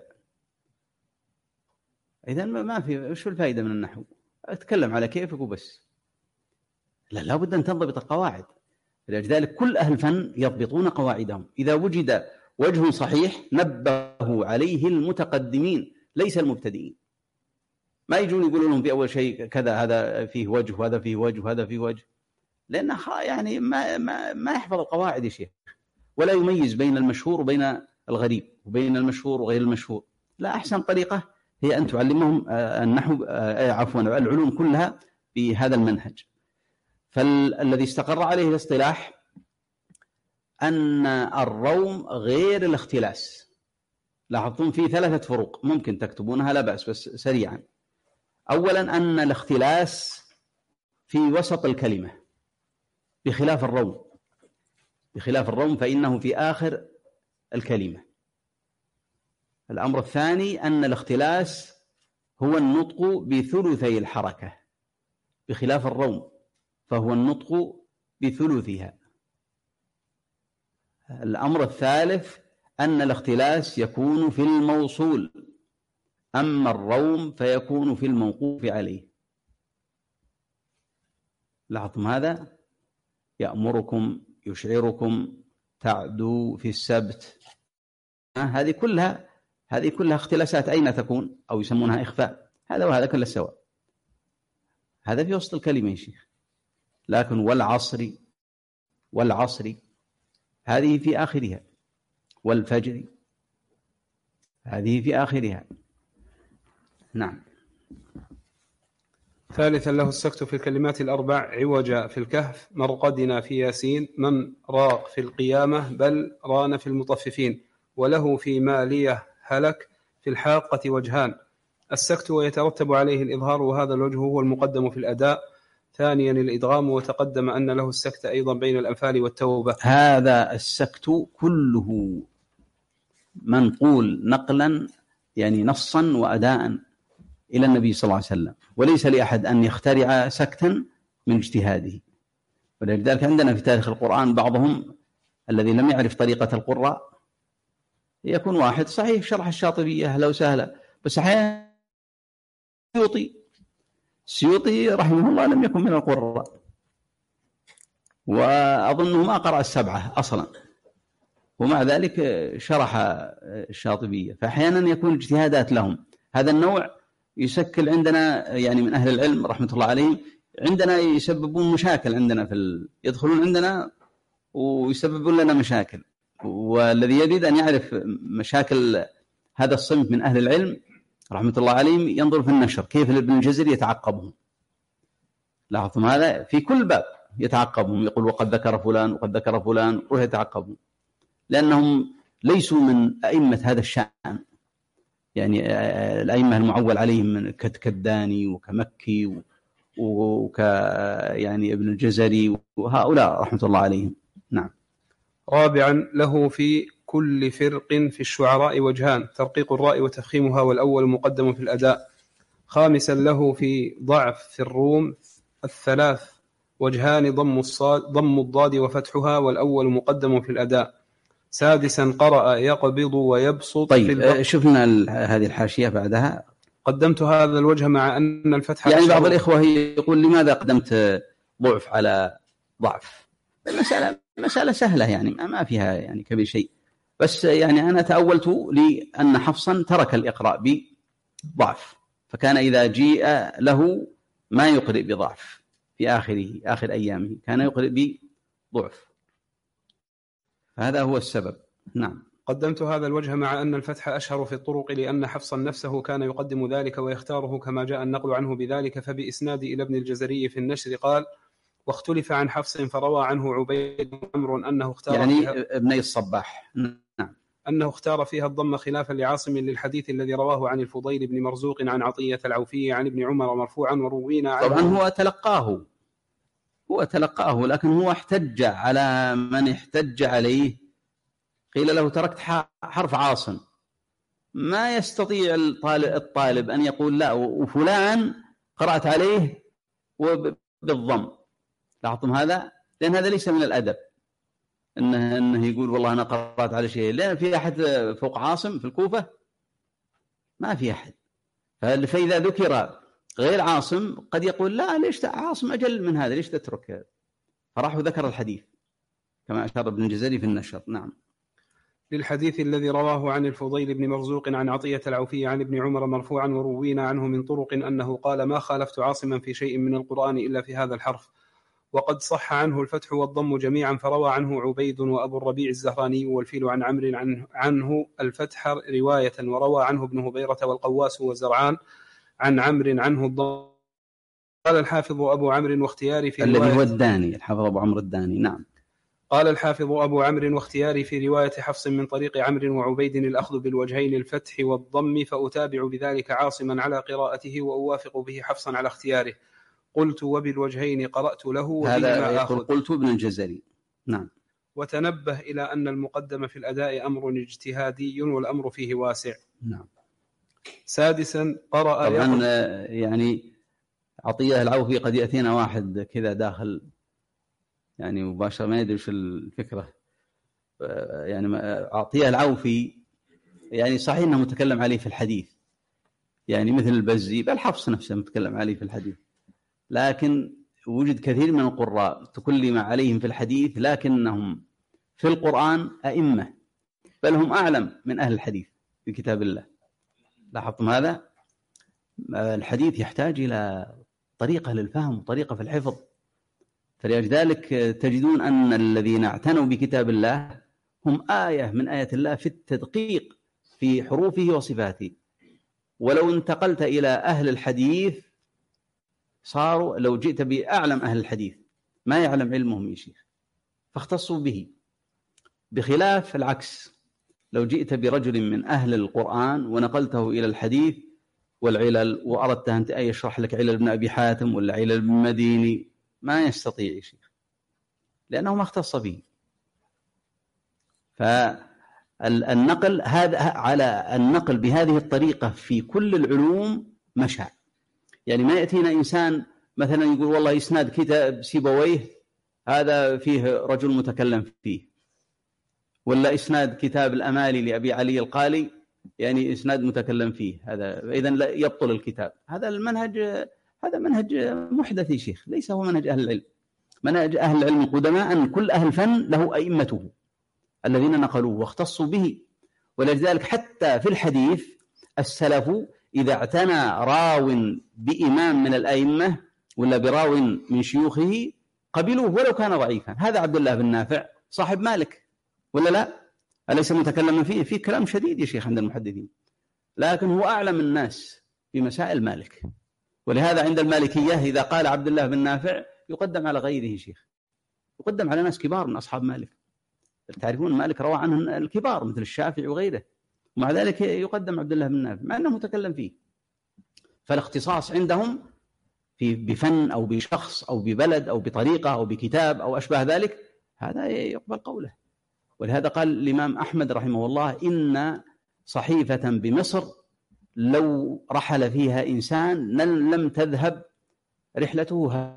إذن ما في وش الفائدة من النحو؟ أتكلم على كيفك وبس. لا لابد أن تنضبط القواعد. لذلك كل أهل الفن يضبطون قواعدهم. إذا وجد وجه صحيح نبهوا عليه المتقدمين ليس المبتدئين. ما يجون يقولون لهم في أول شيء كذا هذا فيه وجه وهذا فيه وجه وهذا فيه وجه، لأنه يعني ما ما ما يحفظ القواعد يا شيخ، ولا يميز بين المشهور وبين الغريب وبين المشهور وغير المشهور. لا، أحسن طريقة هي أن تعلمهم النحو عفوا العلوم كلها بهذا المنهج. فالذي استقر عليه الاصطلاح أن الروم غير الاختلاس. لاحظتم في ثلاثة فروق ممكن تكتبونها لا بأس بس سريعا. أولا أن الاختلاس في وسط الكلمة بخلاف الروم، بخلاف الروم فإنه في آخر الكلمة. الأمر الثاني أن الاختلاس هو النطق بثلثي الحركة بخلاف الروم فهو النطق بثلثها. الأمر الثالث أن الاختلاس يكون في الموصول، أما الروم فيكون في الموقوف عليه. لاحظتم هذا؟ يأمركم، يشعركم، تعدو في السبت، هذه كلها هذه كلها اختلاسات. أين تكون؟ أو يسمونها إخفاء. هذا وهذا كله سواء، هذا في وسط الكلمة يا شيخ. لكن والعصر والعصر هذه في آخرها، والفجر هذه في آخرها. نعم. ثالثا له السكت في الكلمات الأربع: عوج في الكهف، مرقدنا في ياسين، من راق في القيامة، بل ران في المطففين، وله في مالية هلك في الحاقة وجهان. السكت ويترتب عليه الإظهار، وهذا الوجه هو المقدم في الأداء. ثانيا الإدغام، وتقدم أن له السكت أيضا بين الأنفال والتوبة. هذا السكت كله منقول نقلا يعني نصا وأداء إلى النبي صلى الله عليه وسلم، وليس لأحد أن يخترع سكتا من اجتهاده. ولذلك عندنا في تاريخ القرآن بعضهم الذي لم يعرف طريقة القراء يكون واحد صحيح شرح الشاطبية لو سهلة، بس أحيانا السيوطي السيوطي رحمه الله لم يكن من القراء، وأظنه ما قرأ السبعة أصلا، ومع ذلك شرح الشاطبية. فأحيانا يكون اجتهادات لهم. هذا النوع يشكل عندنا يعني من أهل العلم رحمة الله عليهم، عندنا يسببون مشاكل عندنا في ال... يدخلون عندنا ويسببون لنا مشاكل. والذي يريد أن يعرف مشاكل هذا الصنف من أهل العلم رحمة الله عليهم ينظر في النشر كيف ابن الجزري يتعقبهم. لاحظتم هذا في كل باب يتعقبهم، يقول وقد ذكر فلان وقد ذكر فلان ويتعقبهم، لأنهم ليسوا من أئمة هذا الشأن. يعني الأئمة المعول عليهم من كالداني وكمكي وك يعني ابن الجزري وهؤلاء رحمة الله عليهم. نعم. رابعا له في كل فرق في الشعراء وجهان: ترقيق الراء وتفخيمها، والأول مقدم في الأداء. خامسا له في ضعف في الروم الثلاث وجهان: ضم الصاد ضم الضاد وفتحها، والأول مقدم في الأداء. سادسا قرأ يقبض ويبسط. طيب شفنا هذه الحاشية بعدها. قدمت هذا الوجه مع أن الفتح يعني بعض الإخوة يقول لماذا قدمت ضعف على ضعف؟ المسألة مسألة سهلة يعني ما فيها يعني كبير شيء، بس يعني أنا تأولت لأن حفصا ترك الإقراء بضعف، فكان إذا جيء له ما يقرئ بضعف في آخره آخر أيامه كان يقرئ بضعف. هذا هو السبب. نعم. قدمت هذا الوجه مع أن الفتح أشهر في الطرق لأن حفصا نفسه كان يقدم ذلك ويختاره كما جاء النقل عنه بذلك. فبإسناد إلى ابن الجزري في النشر قال: واختلف عن حفص فروى عنه عبيد بن عمرو أنه اختار يعني فيها ابن الصباح نعم أنه اختار فيها الضم خلافا لعاصم للحديث الذي رواه عن الفضيل بن مرزوق عن عطية العوفي عن ابن عمر مرفوعا وروينا عنه. طبعا هو تلقاه هو تلقاه لكن هو احتج على من احتج عليه. قيل له تركت حرف عاصم، ما يستطيع الطالب أن يقول لا وفلان قرأت عليه بالضم. لاحظتم هذا؟ لأن هذا ليس من الأدب إنه, إنه يقول والله أنا قرأت على شيء، لأن في أحد فوق عاصم في الكوفة؟ ما في أحد. فإذا ذكر غير عاصم قد يقول لا ليش عاصم أجل من هذا، ليش تترك هذا؟ فراح ذكر الحديث كما أشار ابن الجزري في النشر. نعم. للحديث الذي رواه عن الفضيل بن مرزوق عن عطية العوفي عن ابن عمر مرفوعا وروينا عنه من طرق أنه قال: ما خالفت عاصما في شيء من القرآن إلا في هذا الحرف. وقد صح عنه الفتح والضم جميعا، فروى عنه عبيد وأبو الربيع الزهراني والفيل عن عمرو عنه الفتح رواية، وروى عنه ابن هبيرة والقواس وزرعان عن عمرو عنه الضم. قال الحافظ أبو عمرو واختياري في الذي هو الداني، الحافظ أبو عمرو الداني. نعم. قال الحافظ أبو عمرو واختياري في رواية حفص من طريق عمرو وعبيد الأخذ بالوجهين الفتح والضم، فأتابع بذلك عاصما على قراءته وأوافق به حفصا على اختياره. قلت وبالوجهين قرأت له. هذا يقول قلت ابن الجزري. نعم. وتنبه إلى أن المقدم في الأداء أمر اجتهادي والأمر فيه واسع. نعم. سادسا قرأ طبعا يعني عطية العوفي قد يأتينا واحد كذا داخل يعني مباشرة ما يدري وش الفكرة. يعني عطية العوفي يعني صحيح أنه متكلم عليه في الحديث، يعني مثل البزي بل حفص نفسه متكلم عليه في الحديث، لكن وجد كثير من القراء تكلم عليهم في الحديث لكنهم في القرآن أئمة، بل هم أعلم من أهل الحديث في كتاب الله. لاحظتم هذا؟ الحديث يحتاج إلى طريقة للفهم وطريقة في الحفظ، فلذلك تجدون أن الذين اعتنوا بكتاب الله هم آية من آيات الله في التدقيق في حروفه وصفاته. ولو انتقلت إلى أهل الحديث صاروا لو جئت بأعلم أهل الحديث ما يعلم علمهم يا شيخ فاختصوا به، بخلاف العكس لو جئت برجل من أهل القرآن ونقلته إلى الحديث والعلل وأردت أن يشرح لك علل ابن أبي حاتم ولا علل ابن مديني ما يستطيع يا شيخ لأنه ما اختص به. فالنقل هذا على النقل بهذه الطريقة في كل العلوم مشاع. يعني ما يأتينا إنسان مثلا يقول والله إسناد كتاب سيبويه هذا فيه رجل متكلم فيه، ولا إسناد كتاب الأمالي لأبي علي القالي يعني إسناد متكلم فيه، هذا إذن لا يبطل الكتاب. هذا المنهج هذا منهج محدث يا شيخ، ليس هو منهج أهل العلم. منهج أهل العلم القدماء أن كل أهل فن له أئمته الذين نقلوه واختصوا به. ولذلك حتى في الحديث السلف إذا اعتنى راو بإمام من الأئمة ولا براو من شيوخه قبلوه ولو كان ضعيفا. هذا عبد الله بن نافع صاحب مالك ولا لا؟ أليس متكلما فيه؟ فيه كلام شديد يا شيخ عند المحدثين، لكن هو أعلم الناس في مسائل مالك. ولهذا عند المالكية إذا قال عبد الله بن نافع يقدم على غيره شيخ، يقدم على ناس كبار من أصحاب مالك. تعرفون مالك روى عنه الكبار مثل الشافعي وغيره، ومع ذلك يقدم عبد الله بن نافع مع أنه متكلم فيه. فالاختصاص عندهم في بفن أو بشخص أو ببلد أو بطريقة أو بكتاب أو أشبه ذلك هذا يقبل قوله. ولهذا قال الإمام أحمد رحمه الله إن صحيفة بمصر لو رحل فيها إنسان لم تذهب رحلته.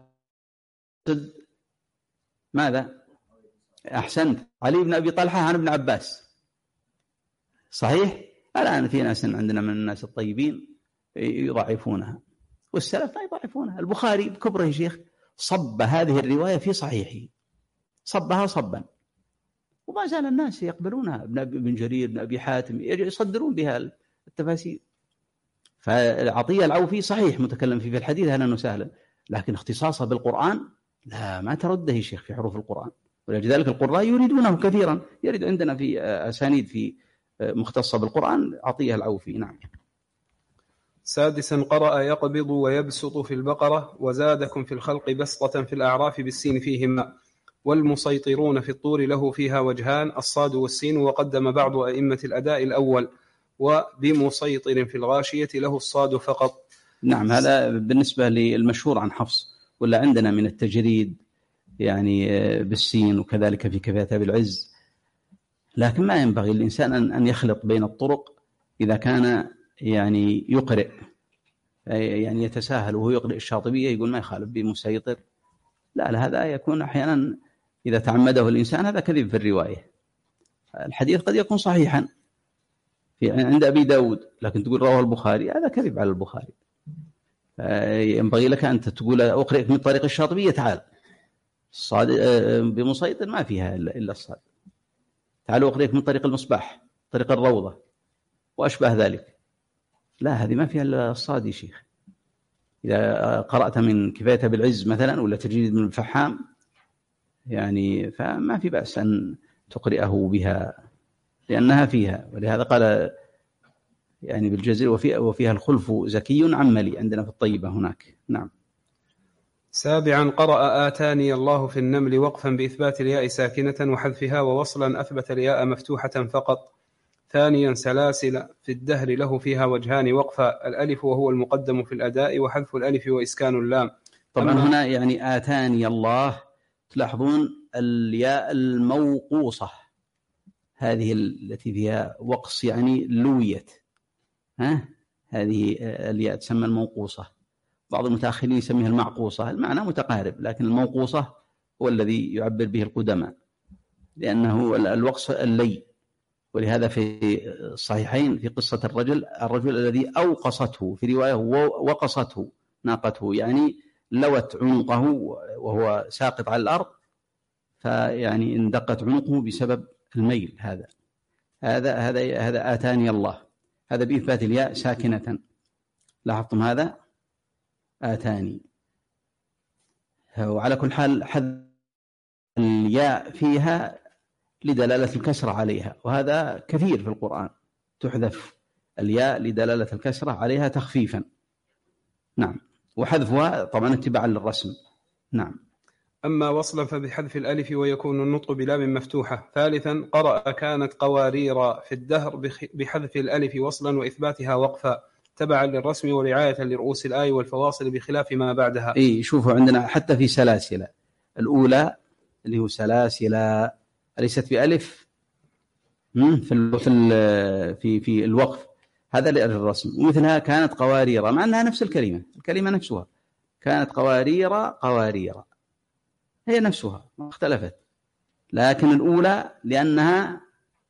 ماذا؟ أحسنت، علي بن أبي طلحة عن ابن عباس. صحيح؟ الآن في ناس عندنا من الناس الطيبين يضعفونها والسلف لا يضعفونها. البخاري بكبره يا شيخ صب هذه الرواية في صحيحه، صبها صبا، وما زال الناس يقبلونها. ابن جرير بن أبي حاتم يصدرون بها التفاسير. فعطية العوفي صحيح متكلم في الحديث أهلا وسهلا، لكن اختصاصه بالقرآن لا ما ترده يا شيخ في حروف القرآن. ولذلك القراء يريدونه كثيرا، يريد عندنا في أسانيد في مختصة بالقرآن عطية العوفي. نعم. سادسا قرأ يقبض ويبسط في البقرة، وزادكم في الخلق بسطة في الأعراف بالسين فيهما، والمسيطرون في الطور له فيها وجهان الصاد والسين، وقدم بعض أئمة الأداء الأول، وبمسيطر في الغاشية له الصاد فقط. نعم، هذا بالنسبة للمشهور عن حفص، ولا عندنا من التجريد يعني بالسين، وكذلك في كفاية بالعز. لكن ما ينبغي الإنسان أن يخلط بين الطرق إذا كان يعني يقرئ، يعني يتساهل وهو يقرئ الشاطبية يقول ما يخالف بمسيطر. لا لا، هذا يكون أحيانا إذا تعمده الإنسان هذا كذب في الرواية. الحديث قد يكون صحيحا في عند أبي داود، لكن تقول رواه البخاري، هذا كذب على البخاري. ينبغي لك أن تقول أقرئك من طريق الشاطبية، تعال الصاد بمسيطر ما فيها إلا الصاد، تعالوا أقرئك من طريق المصباح، طريق الروضة وأشبه ذلك. لا، هذه ما فيها إلا الصاد يا شيخ. إذا قرأت من كفاية بالعز مثلا ولا تجريد من الفحام يعني فما في بأس أن تقرئه بها لأنها فيها. ولهذا قال يعني بالجزيرة وفيها, وفيها الخلف زكي عملي عندنا في الطيبة هناك. نعم. سابعا قرأ آتاني الله في النمل وقفا بإثبات الياء ساكنة وحذفها، ووصلا أثبت الياء مفتوحة فقط. ثانيا سلاسل في الدهر له فيها وجهان وقفا الألف وهو المقدم في الأداء، وحذف الألف وإسكان اللام. طبعا هنا يعني آتاني الله، تلاحظون الياء الموقوصة هذه التي فيها وقص يعني لويت، ها هذه الياء تسمى الموقوصة. بعض المتأخرين يسميها المعقوصة، المعنى متقارب، لكن الموقوصة هو الذي يعبر به القدماء لأنه الوقص اللي. ولهذا في الصحيحين في قصة الرجل الرجل الذي أوقصته، في رواية وقصته ناقته، يعني لوت عنقه وهو ساقط على الأرض، فيعني اندقت عنقه بسبب الميل. هذا هذا هذا هذا آتاني الله، هذا بإثبات الياء ساكنة. لاحظتم هذا؟ آتاني. وعلى كل حال حذف الياء فيها لدلالة الكسرة عليها، وهذا كثير في القرآن، تحذف الياء لدلالة الكسرة عليها تخفيفا. نعم. وحذفها طبعا اتباعا للرسم. نعم. أما وصلا فبحذف الألف ويكون النطق بلام مفتوحة. ثالثا قرأ كانت قوارير في الدهر بحذف الألف وصلا وإثباتها وقفا تبعا للرسم ورعاية لرؤوس الآية والفواصل بخلاف ما بعدها. إيه، شوفوا عندنا حتى في سلاسل الأولى اللي هو سلاسل أليست بألف في في في الوقف، هذا للرسم. ومثلها كانت قوارير، مع أنها نفس الكلمة، الكلمة نفسها كانت قوارير قوارير، هي نفسها ما اختلفت، لكن الأولى لأنها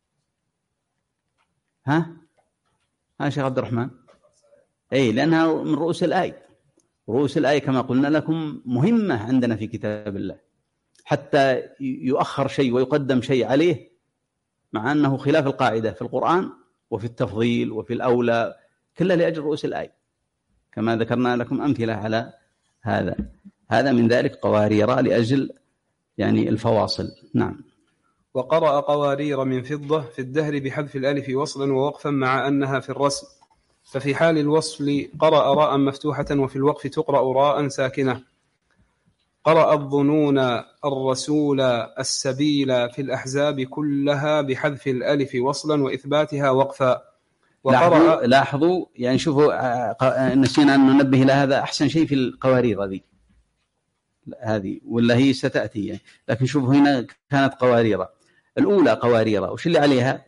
ها ها شيخ عبد الرحمن أي لأنها من رؤوس الآية. رؤوس الآية كما قلنا لكم مهمة عندنا في كتاب الله، حتى يؤخر شيء ويقدم شيء عليه، مع أنه خلاف القاعدة في القرآن وفي التفضيل وفي الأولى، كلها لأجل رؤوس الآية كما ذكرنا لكم أمثلة على هذا. هذا من ذلك قوارير لأجل يعني الفواصل. نعم. وقرأ قوارير من فضة في الدهر بحذف الألف وصلا ووقفا مع أنها في الرسم، ففي حال الوصل قرأ راء مفتوحة وفي الوقف تقرأ راء ساكنة. قرأ الظنون الرسول السبيل في الأحزاب كلها بحذف الألف وصلا وإثباتها وقفا. لاحظوا, لاحظوا يعني شوفوا نسينا أن ننبه إلى هذا أحسن شيء في القوارير هذه هذه ولا هي ستأتي يعني. لكن شوفوا هنا كانت قوارير، الأولى قوارير وش اللي عليها؟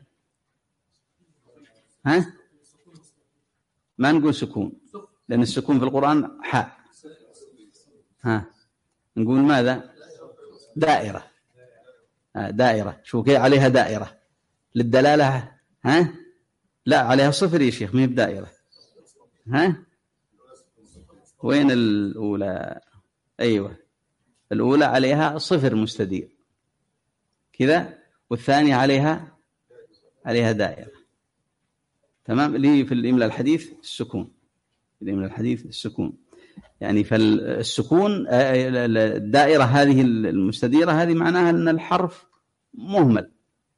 ها؟ ما نقول سكون لأن السكون في القرآن حاء. ها نقول ماذا؟ دائرة. دائرة. شو كي عليها دائرة للدلالة؟ ها لا عليها صفر يا شيخ، ما هي بدائرة. ها وين الأولى؟ أيوة الأولى عليها صفر مستدير كذا، والثانية عليها عليها دائرة. تمام. لي في الإملاء الحديث السكون، في الإملاء الحديث السكون. يعني فالسكون الدائرة هذه المستديرة هذه معناها أن الحرف مهمل.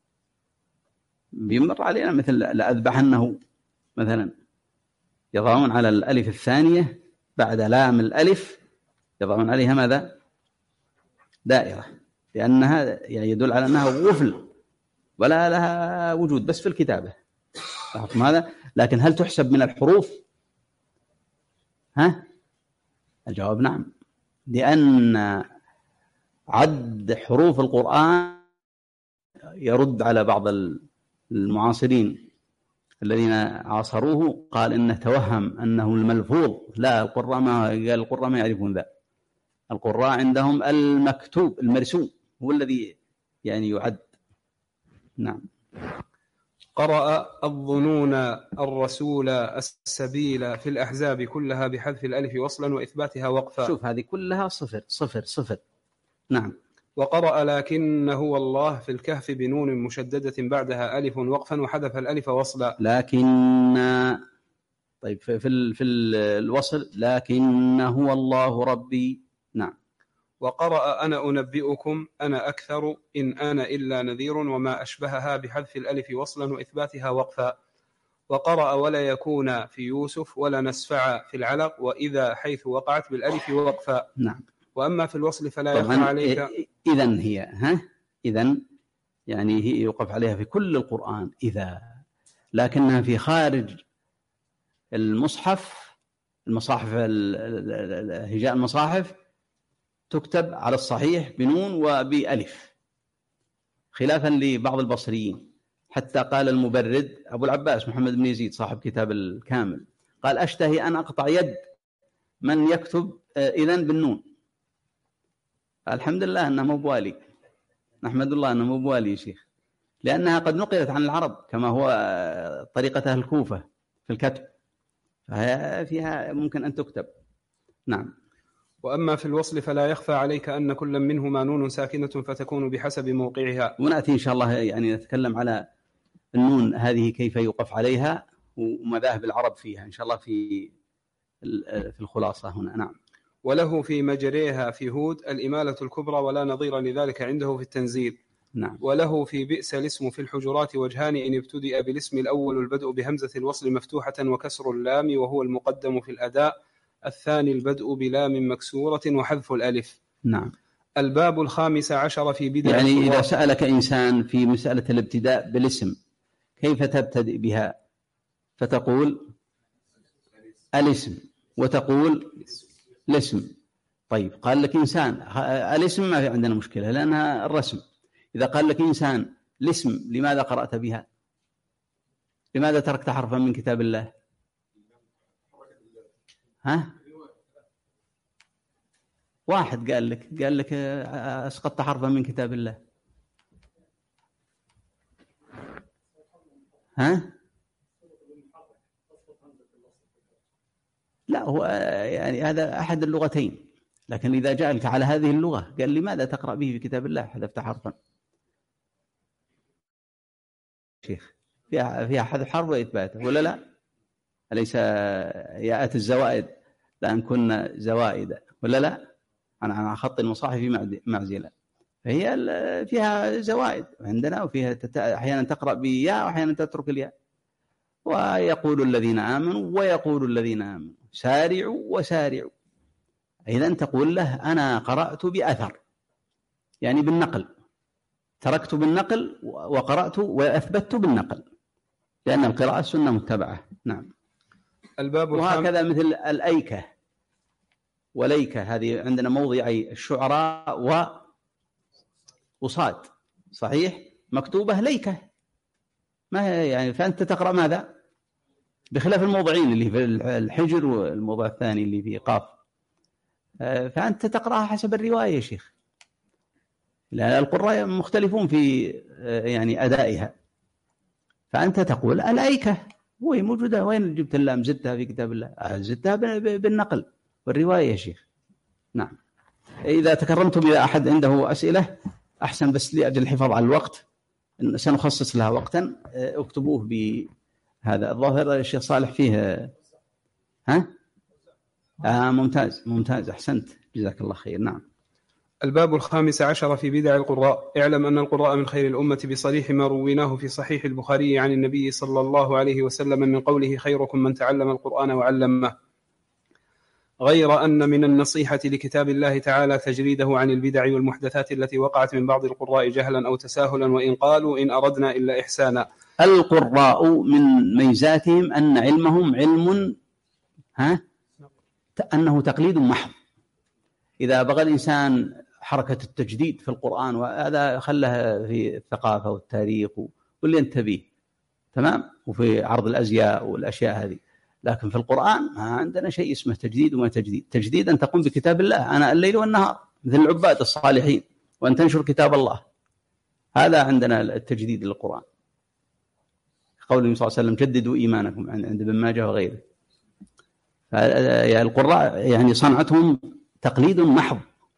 بيمر علينا مثل لأذبحنه مثلا، يضعون على الألف الثانية بعد لام الألف يضعون عليها ماذا؟ دائرة، لأنها يعني يدل على أنها غفل ولا لها وجود بس في الكتابة. لاحظتم هذا؟ لكن هل تحسب من الحروف؟ ها؟ الجواب نعم، لأن عد حروف القرآن يرد على بعض المعاصرين الذين عاصروه، قال إنه توهم أنه الملفوظ. لا، القراء ما قال القراء ما يعرفون ذا. القراء عندهم المكتوب المرسوم هو الذي يعني يعد. نعم. قرأ الظنون الرسول السبيل في الأحزاب كلها بحذف الألف وصلا وإثباتها وقفا. شوف هذه كلها صفر صفر صفر. نعم. وقرأ لكن هو الله في الكهف بنون مشددة بعدها ألف وقفا وحذف الألف وصلا. لكن طيب في في, في الوصل لكن هو الله ربي. نعم. وقرأ أنا أنبئكم أنا أكثر إن أنا إلا نذير وما أشبهها بحذف الألف وصلا وإثباتها وقفا. وقرأ ولا يكون في يوسف ولا نسفع في العلق وإذا حيث وقعت بالألف وقفا. نعم. وأما في الوصل فلا يخفى عليك. إذن هي ها إذن يعني هي يوقف عليها في كل القرآن إذا، لكنها في خارج المصحف المصاحف هجاء المصاحف تكتب على الصحيح بنون وبألف، خلافا لبعض البصريين. حتى قال المبرد أبو العباس محمد بن يزيد صاحب كتاب الكامل قال أشتهي أن أقطع يد من يكتب إذن بالنون. الحمد لله أنه مو بوالي، نحمد الله أنه مو بوالي يا شيخ، لأنها قد نقلت عن العرب كما هو طريقة أهل الكوفة في الكتب، فهي فيها ممكن أن تكتب. نعم. وأما في الوصل فلا يخفى عليك أن كل منهما نون ساكنة فتكون بحسب موقعها. ونأتي إن شاء الله يعني نتكلم على النون هذه كيف يوقف عليها ومذاهب العرب فيها إن شاء الله في في الخلاصة هنا. نعم. وله في مجريها في هود الإمالة الكبرى ولا نظير لذلك عنده في التنزيل. نعم. وله في بئس الاسم في الحجرات وجهان إن ابتدأ بالاسم الأول البدء بهمزة الوصل مفتوحة وكسر اللام وهو المقدم في الأداء، الثاني البدء بلام مكسورة وحذف الألف. نعم. الباب الخامس عشر في بدء يعني الصورة. إذا سألك إنسان في مسألة الابتداء بالاسم كيف تبتدئ بها؟ فتقول الاسم وتقول الاسم. طيب قال لك إنسان الاسم ما في عندنا مشكلة لأنها الرسم. إذا قال لك إنسان الاسم لماذا قرأت بها؟ لماذا تركت حرفا من كتاب الله؟ ها؟ واحد قال لك قال لك أسقطت حرفا من كتاب الله. ها؟ لا هو يعني هذا أحد اللغتين، لكن إذا جاء لك على هذه اللغة قال لماذا تقرأ به في كتاب الله حذفت حرفا؟ شيخ فيها فيها حذف حرف وإثباته ولا لا؟ أليس ياءت الزوائد لأن كنا زوائد ولا لا؟ أنا على خط المصاحف معزلة، فهي فيها زوائد عندنا وفيها أحيانا تقرأ بياء وأحيانا تترك الياء. ويقول الذين آمنوا ويقول الذين آمنوا سارعوا وسارعوا. إذن تقول له أنا قرأت بأثر يعني بالنقل، تركت بالنقل وقرأت وأثبت بالنقل، لأن القراءة السنة متبعة. نعم. الباب وهكذا مثل الأيكة وليكة، هذه عندنا موضعي الشعراء و وصاد صحيح مكتوبة ليكة، ما هي يعني فأنت تقرأ ماذا؟ بخلاف الموضعين اللي في الحجر والموضع الثاني اللي في قاف، فأنت تقرأها حسب الرواية يا شيخ، لأن القراء مختلفون في يعني أدائها. فأنت تقول الأيكة وهي موجودة، وين جبت اللام؟ زدتها في كتاب الله؟ زدتها بالنقل والرواية يا شيخ. نعم. إذا تكرمت بأحد أحد عنده أسئلة أحسن، بس لأجل الحفاظ على الوقت سنخصص لها وقتا، اكتبوه بهذا. الظاهر الشيخ صالح فيه ها آه ممتاز ممتاز أحسنت جزاك الله خير. نعم. الباب الخامس عشر في بدع القراء. اعلم أن القراء من خير الأمة بصريح ما رويناه في صحيح البخاري عن النبي صلى الله عليه وسلم من قوله خيركم من تعلم القرآن وعلمه، غير أن من النصيحة لكتاب الله تعالى تجريده عن البدع والمحدثات التي وقعت من بعض القراء جهلا أو تساهلا، وإن قالوا إن أردنا إلا إحسانا. القراء من ميزاتهم أن علمهم علم ها أنه تقليد محض. إذا بغى الإنسان حركة التجديد في القرآن، وهذا خلها في الثقافة والتاريخ واللي ينتبه تمام، وفي عرض الأزياء والأشياء هذه، لكن في القرآن ما عندنا شيء اسمه تجديد وما تجديد. تجديد أن تقوم بكتاب الله أنا الليل والنهار مثل العباد الصالحين، وأن تنشر كتاب الله، هذا عندنا التجديد للقرآن. قول النبي صلى الله عليه وسلم جددوا إيمانكم عند ابن ماجه وغيره. القراء يعني صنعتهم تقليد محض،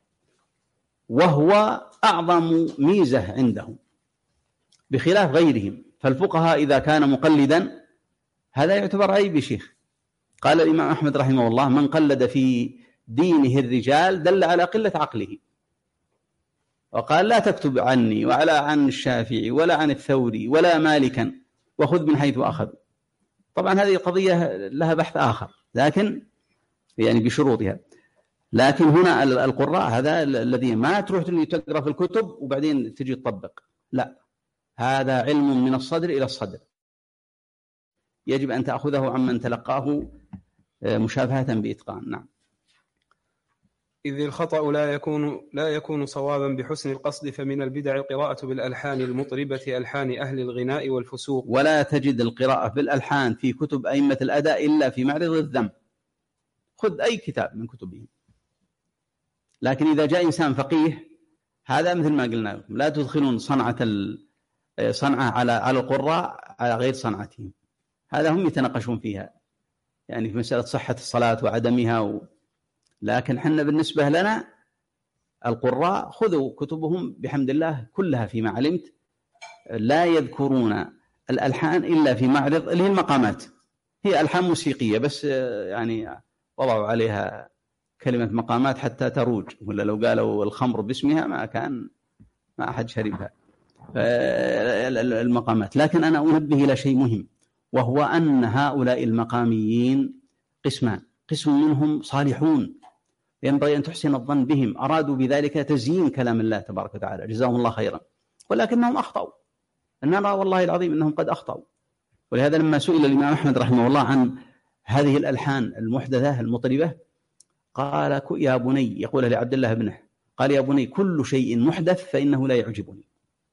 وهو أعظم ميزة عندهم بخلاف غيرهم. فالفقهاء إذا كان مقلدا هذا يعتبر عيب شيخ. قال الإمام أحمد رحمه الله من قلد في دينه الرجال دل على قلة عقله. وقال لا تكتب عني ولا عن الشافعي ولا عن الثوري ولا مالكا وخذ من حيث أخذ. طبعا هذه قضية لها بحث آخر لكن يعني بشروطها. لكن هنا القراء هذا الذي ما تروح تقرأ في الكتب وبعدين تجي تطبق، لا، هذا علم من الصدر إلى الصدر، يجب أن تأخذه عمن تلقاه مشافهة بإتقان. نعم. إذ الخطأ لا يكون لا يكون صوابا بحسن القصد، فمن البدع القراءة بالألحان المطربة ألحان أهل الغناء والفسوق. ولا تجد القراءة بالألحان في كتب أئمة الأداء إلا في معرض الذم. خذ أي كتاب من كتبهم. لكن إذا جاء إنسان فقيه هذا مثل ما قلنا لكم لا تدخلون صنعة صنعة على على القراء على غير صنعتهم. هذا هم يتناقشون فيها يعني في مسألة صحة الصلاة وعدمها و... لكن حنا بالنسبة لنا القراء خذوا كتبهم بحمد الله كلها فيما علمت لا يذكرون الألحان إلا في معرض اللي هي المقامات، هي ألحان موسيقية بس يعني وضعوا عليها كلمة مقامات حتى تروج، ولا لو قالوا الخمر باسمها ما كان ما أحد شربها المقامات. لكن أنا أنبه إلى شيء مهم، وهو أن هؤلاء المقاميين قسمان، قسم منهم صالحون ينبغي أن تحسن الظن بهم، أرادوا بذلك تزيين كلام الله تبارك وتعالى جزاهم الله خيرا، ولكنهم أخطأوا. نرى والله العظيم أنهم قد أخطأوا. ولهذا لما سئل الإمام أحمد رحمه الله عن هذه الألحان المحدثة المطربة قال يا بني، يقول لعبد الله ابنه، قال يا بني كل شيء محدث فإنه لا يعجبني.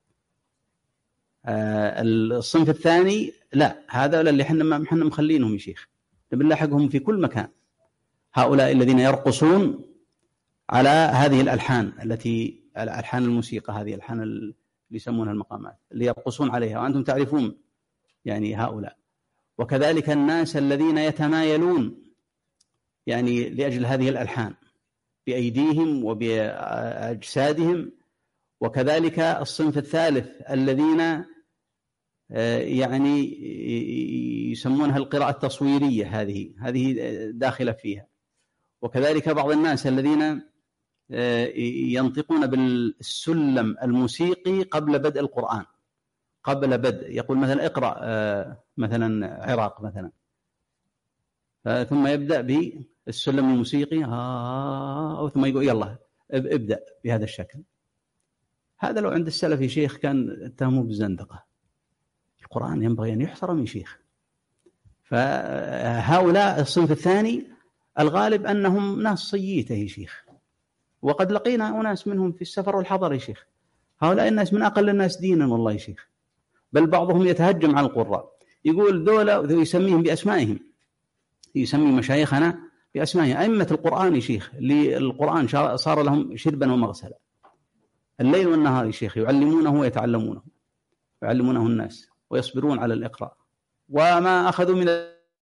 آه الصنف الثاني لا، هذا اللي حنا حنا مخلينهم يا شيخ بنلاحقهم في كل مكان، هؤلاء الذين يرقصون على هذه الألحان التي الألحان الموسيقى، هذه الألحان اللي يسمونها المقامات اللي يرقصون عليها، وأنتم تعرفون يعني هؤلاء. وكذلك الناس الذين يتمايلون يعني لأجل هذه الألحان بأيديهم وبأجسادهم. وكذلك الصنف الثالث الذين يعني يسمونها القراءة التصويرية، هذه هذه داخلة فيها. وكذلك بعض الناس الذين ينطقون بالسلم الموسيقي قبل بدء القرآن، قبل بدء يقول مثلا اقرأ مثلا عراق مثلا، ثم يبدأ بالسلم الموسيقي أو ثم يقول يلا ابدأ بهذا الشكل. هذا لو عند السلف شيخ كان اتهموه بالزندقة. القرآن ينبغي أن يحترم يا شيخ. فهؤلاء الصنف الثاني الغالب أنهم ناس صييته يا شيخ، وقد لقينا أناس منهم في السفر والحضر يا شيخ. هؤلاء الناس من أقل الناس دينا والله يا شيخ، بل بعضهم يتهجم على القراء، يقول ذولا يسميهم بأسمائهم، يسمي مشايخنا بأسمائهم. أئمة القرآن يا شيخ للقرآن صار لهم شربا ومغسلا الليل والنهار يا شيخ، يعلمونه ويتعلمونه يعلمونه الناس ويصبرون على الإقراء وما أخذوا من.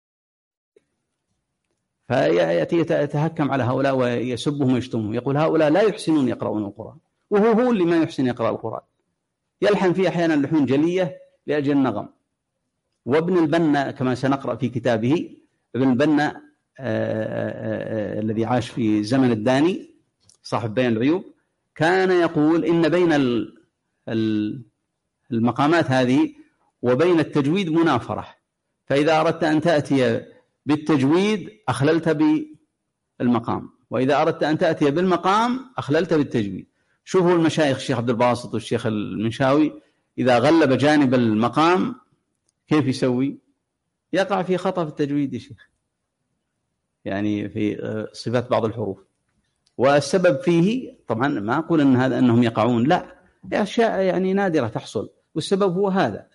فيأتي يتهكم على هؤلاء ويسبهم ويشتمهم، يقول هؤلاء لا يحسنون يقرؤون القرآن، وهو هو اللي ما يحسن يقرأ القرآن، يلحن فيه أحيانا لحون جلية لأجل النغم. وابن البنا كما سنقرأ في كتابه، ابن البنا الذي عاش في زمن الداني صاحب بيان العيوب كان يقول إن بين المقامات هذه وبين التجويد منافرة، فإذا أردت أن تأتي بالتجويد أخللت بالمقام، وإذا أردت أن تأتي بالمقام أخللت بالتجويد. شوفوا المشايخ الشيخ عبد الباسط والشيخ المنشاوي إذا غلب جانب المقام كيف يسوي؟ يقع في خطأ في التجويد يا شيخ، يعني في صفات بعض الحروف. والسبب فيه طبعا ما أقول أن هذا أنهم يقعون، لا، أشياء يعني نادرة تحصل، والسبب هو هذا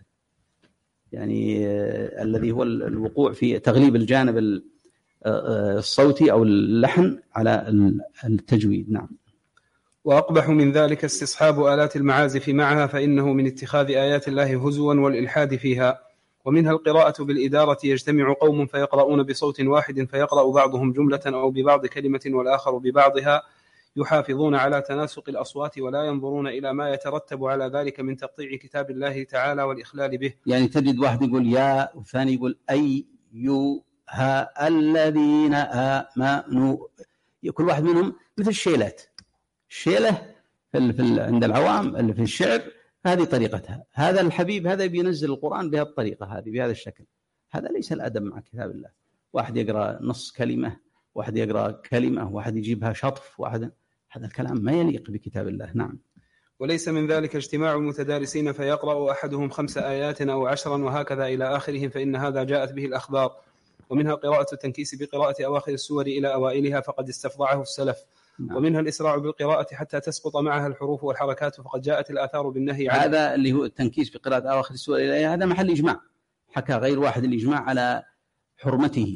يعني آه الذي هو الوقوع في تغليب الجانب الصوتي أو اللحن على التجويد. نعم. وأقبح من ذلك استصحاب آلات المعازف معها، فإنه من اتخاذ آيات الله هزوا والإلحاد فيها. ومنها القراءة بالإدارة، يجتمع قوم فيقرؤون بصوت واحد فيقرأ بعضهم جملة أو ببعض كلمة والآخر ببعضها، يحافظون على تناسق الأصوات ولا ينظرون إلى ما يترتب على ذلك من تقطيع كتاب الله تعالى والإخلال به. يعني تجد واحد يقول يا والثاني يقول أي يو ها الذين آمنوا، كل واحد منهم مثل الشيلات. الشيلة في عند العوام اللي في الشعر هذه طريقتها. هذا الحبيب هذا بينزل القرآن بهذه الطريقة هذه بهذا الشكل. هذا ليس الأدب مع كتاب الله. واحد يقرأ نص كلمة، واحد يقرأ كلمة، واحد يجيبها شطف، واحد، هذا الكلام ما يليق بكتاب الله. نعم. وليس من ذلك اجتماع المتدارسين فيقرأ أحدهم خمس آيات أو عشرا وهكذا إلى آخرهم، فإن هذا جاءت به الأخبار. ومنها قراءة التنكيس بقراءة أواخر السور إلى أوائلها فقد استفضعه السلف. نعم. ومنها الإسراع بالقراءة حتى تسقط معها الحروف والحركات، فقد جاءت الآثار بالنهي عنه. هذا اللي هو التنكيس بقراءة أواخر السور إلى هذا محل إجماع، حكى غير واحد الإجماع على حرمته.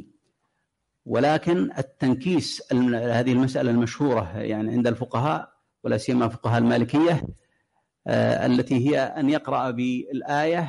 ولكن التنكيس هذه المسألة المشهورة يعني عند الفقهاء ولا سيما فقهاء المالكية آه التي هي أن يقرأ بالآية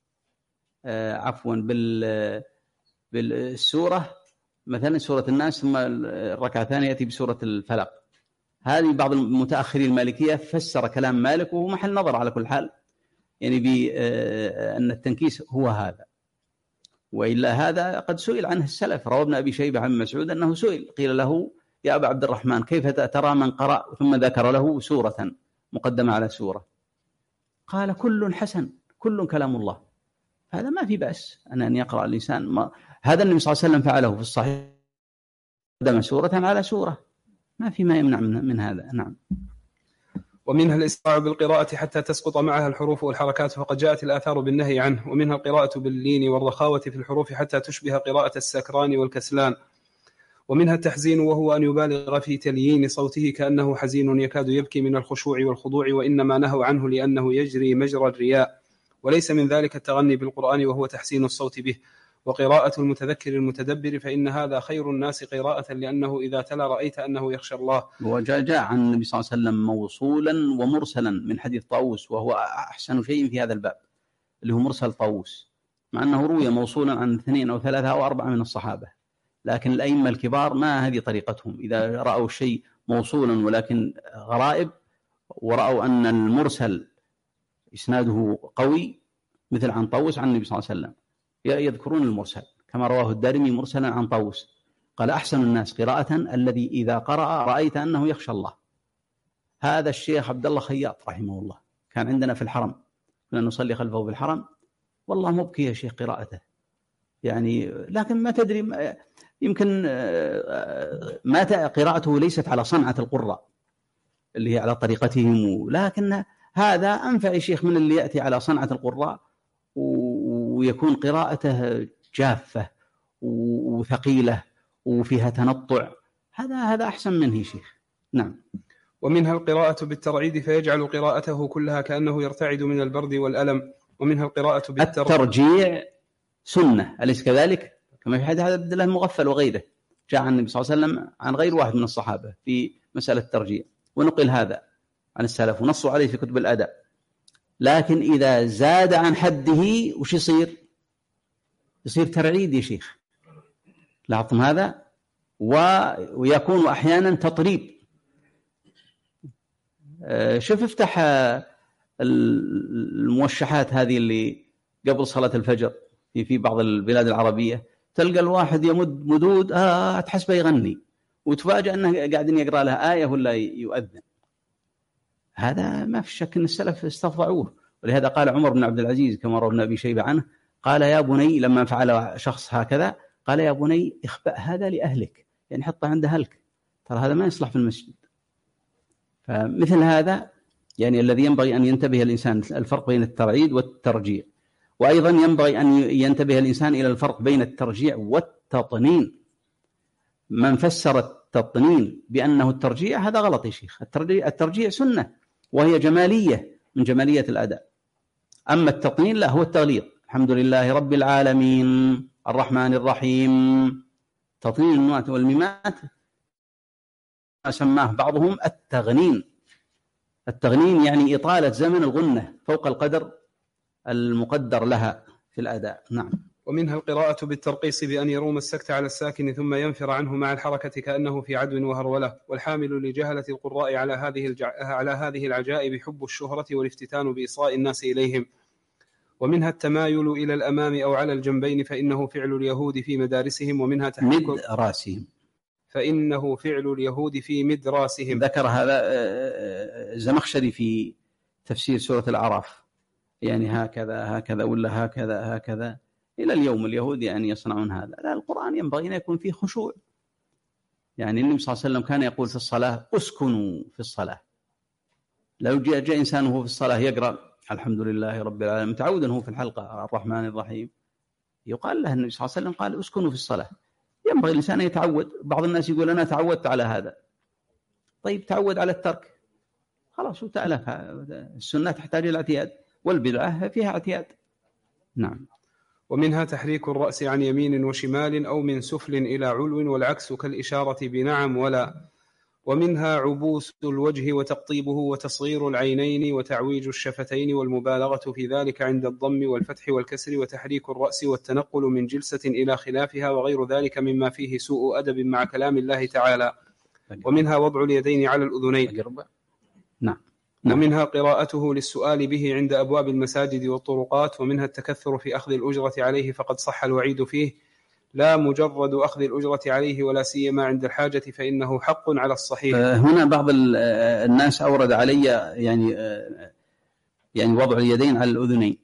آه عفوا بال بالسورة، مثلا سورة الناس ثم الركعة الثانية يأتي بسورة الفلق. هذه بعض المتأخرين المالكية فسر كلام مالك وهو محل نظر على كل حال، يعني بأن التنكيس هو هذا. وإلا هذا قد سئل عنه السلف. روى ابن أبي شيبة عن مسعود أنه سئل، قيل له يا أبا عبد الرحمن كيف ترى من قرأ ثم ذكر له سورة مقدمة على سورة؟ قال كل حسن، كل كلام الله. هذا ما في بأس أن يقرأ الإنسان ما... هذا النبي صلى الله عليه وسلم فعله في الصحيح، قدم سورة على سورة، ما في ما يمنع من, من هذا. نعم. ومنها الإسراع بالقراءة حتى تسقط معها الحروف والحركات، فقد جاءت الآثار بالنهي عنه. ومنها القراءة باللين والرخاوة في الحروف حتى تشبه قراءة السكران والكسلان. ومنها التحزين، وهو أن يبالغ في تليين صوته كأنه حزين يكاد يبكي من الخشوع والخضوع، وإنما نهوا عنه لأنه يجري مجرى الرياء. وليس من ذلك التغني بالقرآن وهو تحسين الصوت به. وقراءة المتذكر المتدبر، فإن هذا خير الناس قراءة، لأنه إذا تلا رأيت أنه يخشى الله. وجاء جاء عن النبي صلى الله عليه وسلم موصولا ومرسلا من حديث طاووس، وهو أحسن شيء في هذا الباب اللي هو مرسل طاووس، مع أنه روي موصولا عن اثنين أو ثلاثة أو أربعة من الصحابة، لكن الأئمة الكبار ما هذه طريقتهم. إذا رأوا شيء موصولا ولكن غرائب، ورأوا أن المرسل إسناده قوي مثل عن طاووس عن النبي صلى الله عليه وسلم، يذكرون المرسل كما رواه الدارمي مرسلا عن طاووس، قال أحسن الناس قراءة الذي إذا قرأ رأيت أنه يخشى الله. هذا الشيخ عبد الله خياط رحمه الله كان عندنا في الحرم، كنا نصلي خلفه في الحرم، والله مبكي يا شيخ قراءته يعني، لكن ما تدري يمكن ما قراءته ليست على صنعة القراء اللي هي على طريقتهم، لكن هذا أنفع يا شيخ من اللي يأتي على صنعة القراء ويكون قراءته جافة وثقيلة وفيها تنطع. هذا هذا أحسن منه يا شيخ. نعم. ومنها القراءة بالترعيد، فيجعل قراءته كلها كأنه يرتعد من البرد والألم. ومنها القراءة بالترجيع. الترجيع سنة أليس كذلك؟ كما في حديث عبد الله المغفل وغيره، جاء عن النبي صلى الله عليه وسلم عن غير واحد من الصحابة في مسألة الترجيع، ونقل هذا عن السلف ونصوا عليه في كتب الأدب. لكن إذا زاد عن حده وش يصير؟ يصير ترعيد يا شيخ، لاحظتم هذا؟ ويكون أحيانا تطريب. شوف افتح الموشحات هذه اللي قبل صلاة الفجر في في بعض البلاد العربية، تلقى الواحد يمد مدود آه تحسبه يغني، وتفاجأ أنه قاعدين يقرأ له آية ولا يؤذن. هذا ما في شك أن السلف استفضعوه. ولهذا قال عمر بن عبد العزيز كما روى ابن أبي شيبة عنه، قال يا بني لما فعل شخص هكذا قال يا بني اخبأ هذا لأهلك، يعني حطه عند أهلك، ترى هذا ما يصلح في المسجد. فمثل هذا يعني الذي ينبغي أن ينتبه الإنسان الفرق بين الترعيد والترجيع. وأيضا ينبغي أن ينتبه الإنسان إلى الفرق بين الترجيع والتطنين. من فسر التطنين بأنه الترجيع هذا غلط يا شيخ. الترجيع, الترجيع سنة وهي جمالية من جمالية الأداء. أما التطنين لا، هو التغليظ. الحمد لله رب العالمين الرحمن الرحيم. تطنين النوات والميمات سماه بعضهم التغنين. التغنين يعني إطالة زمن الغنة فوق القدر المقدر لها في الأداء. نعم. ومنها القراءة بالترقيص بأن يروم السكت على الساكن ثم ينفر عنه مع الحركة كأنه في عدو وهرولة. والحامل لجهلة القراء على هذه الجع... على هذه العجائب حب الشهرة والافتتان بإصغاء الناس إليهم. ومنها التمايل إلى الأمام أو على الجنبين فإنه فعل اليهود في مدارسهم. ومنها تحريك مد راسهم فإنه فعل اليهود في مدراسهم. ذكر هذا الزمخشري في تفسير سورة الأعراف، يعني هكذا هكذا ولا هكذا هكذا إلى اليوم اليهود يعني يصنعون هذا. لا، القرآن ينبغي أن يكون فيه خشوع. يعني النبي صلى الله عليه وسلم كان يقول في الصلاة اسكنوا في الصلاة. لو جاء, جاء إنسان وهو في الصلاة يقرأ الحمد لله رب العالمين متعودا هو في الحلقة الرحمن الرحيم، يقال له النبي صلى الله عليه وسلم قال اسكنوا في الصلاة. ينبغي الإنسان يتعود. بعض الناس يقول أنا تعودت على هذا. طيب تعود على الترك خلاص وتألف. السنة تحتاج إلى اعتياد والبدعة فيها اعتياد. نعم. ومنها تحريك الرأس عن يمين وشمال أو من سفل إلى علو والعكس كالإشارة بنعم ولا. ومنها عبوس الوجه وتقطيبه وتصغير العينين وتعويج الشفتين والمبالغة في ذلك عند الضم والفتح والكسر وتحريك الرأس والتنقل من جلسة إلى خلافها وغير ذلك مما فيه سوء أدب مع كلام الله تعالى. ومنها وضع اليدين على الأذنين. نعم. ومنها قراءته للسؤال به عند أبواب المساجد والطرقات. ومنها التكثر في أخذ الأجرة عليه فقد صح الوعيد فيه، لا مجرد أخذ الأجرة عليه ولا سيما عند الحاجة فإنه حق على الصحيح. هنا بعض الناس أورد علي يعني يعني وضع اليدين على الأذنين،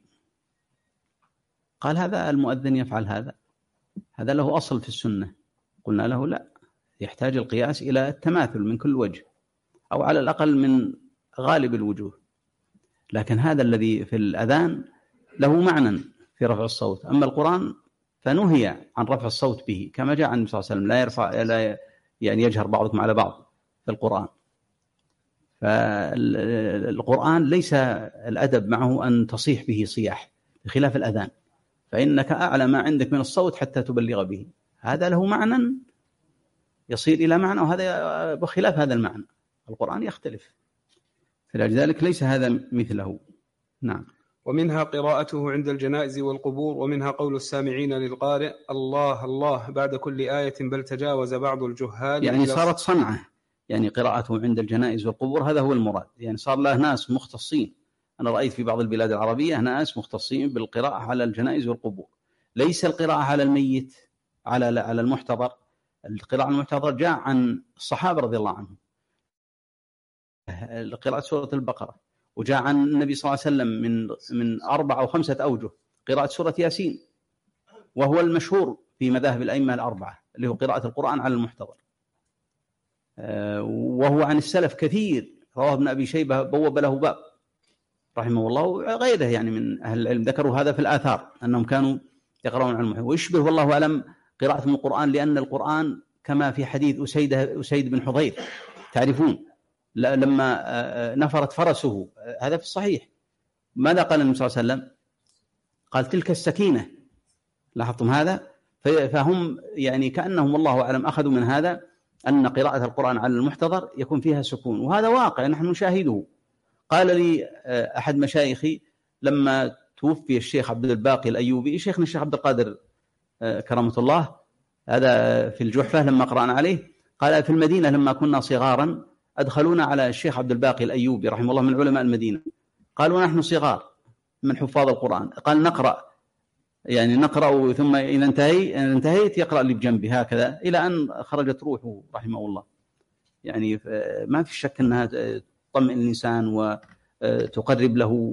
قال هذا المؤذن يفعل هذا، هذا له أصل في السنة. قلنا له لا، يحتاج القياس إلى التماثل من كل وجه أو على الأقل من غالب الوجوه. لكن هذا الذي في الأذان له معنى في رفع الصوت. أما القرآن فنهي عن رفع الصوت به كما جاء عن النبي صلى الله عليه وسلم لا يرفع لا يعني يجهر بعضكم على بعض في القرآن. فالقرآن ليس الأدب معه أن تصيح به صياح بخلاف الأذان، فإنك أعلى ما عندك من الصوت حتى تبلغ به. هذا له معنى يصير إلى معنى، وهذا بخلاف هذا المعنى. القرآن يختلف، فلذلك ليس هذا مثله. نعم. ومنها قراءته عند الجنائز والقبور. ومنها قول السامعين للقارئ الله الله بعد كل آية، بل تجاوز بعض الجهال يعني صارت صنعة، يعني قراءته عند الجنائز والقبور هذا هو المراد. يعني صار له ناس مختصين. أنا رأيت في بعض البلاد العربية ناس مختصين بالقراءة على الجنائز والقبور، ليس القراءة على الميت على على المحتضر. القراءة على المحتضر جاء عن الصحابة رضي الله عنهم، قراءة سورة البقرة، وجاء عن النبي صلى الله عليه وسلم من من أربعة أو خمسة أوجه قراءة سورة ياسين، وهو المشهور في مذاهب الأئمة الأربعة اللي هو قراءة القرآن على المحتضر. وهو عن السلف كثير، رواه ابن أبي شيبة بوب له باب رحمه الله وغيره يعني من أهل العلم ذكروا هذا في الآثار أنهم كانوا يقرؤون على المحتضر. ويشبه والله أعلم قراءة من القرآن، لأن القرآن كما في حديث أسيد أسيد بن حضير تعرفون لما نفرت فرسه، هذا في الصحيح، ماذا قال النبي صلى الله عليه وسلم؟ قال تلك السكينة. لاحظتم هذا؟ فهم يعني كأنهم والله أعلم أخذوا من هذا أن قراءة القرآن على المحتضر يكون فيها سكون، وهذا واقع نحن نشاهده. قال لي أحد مشايخي لما توفي الشيخ عبد الباقي الأيوبي، شيخنا الشيخ عبد القادر كرمة الله، هذا في الجحفة لما قرأنا عليه، قال في المدينة لما كنا صغارا أدخلونا على الشيخ عبد الباقي الأيوبي رحمه الله من علماء المدينة، قالوا نحن صغار من حفاظ القرآن، قال نقرأ يعني نقرأ ثم إذا انتهي إذا انتهيت يقرأ اللي بجنبي هكذا إلى أن خرجت روحه رحمه الله. يعني ما في شك أنها تطمئن الإنسان وتقرب له،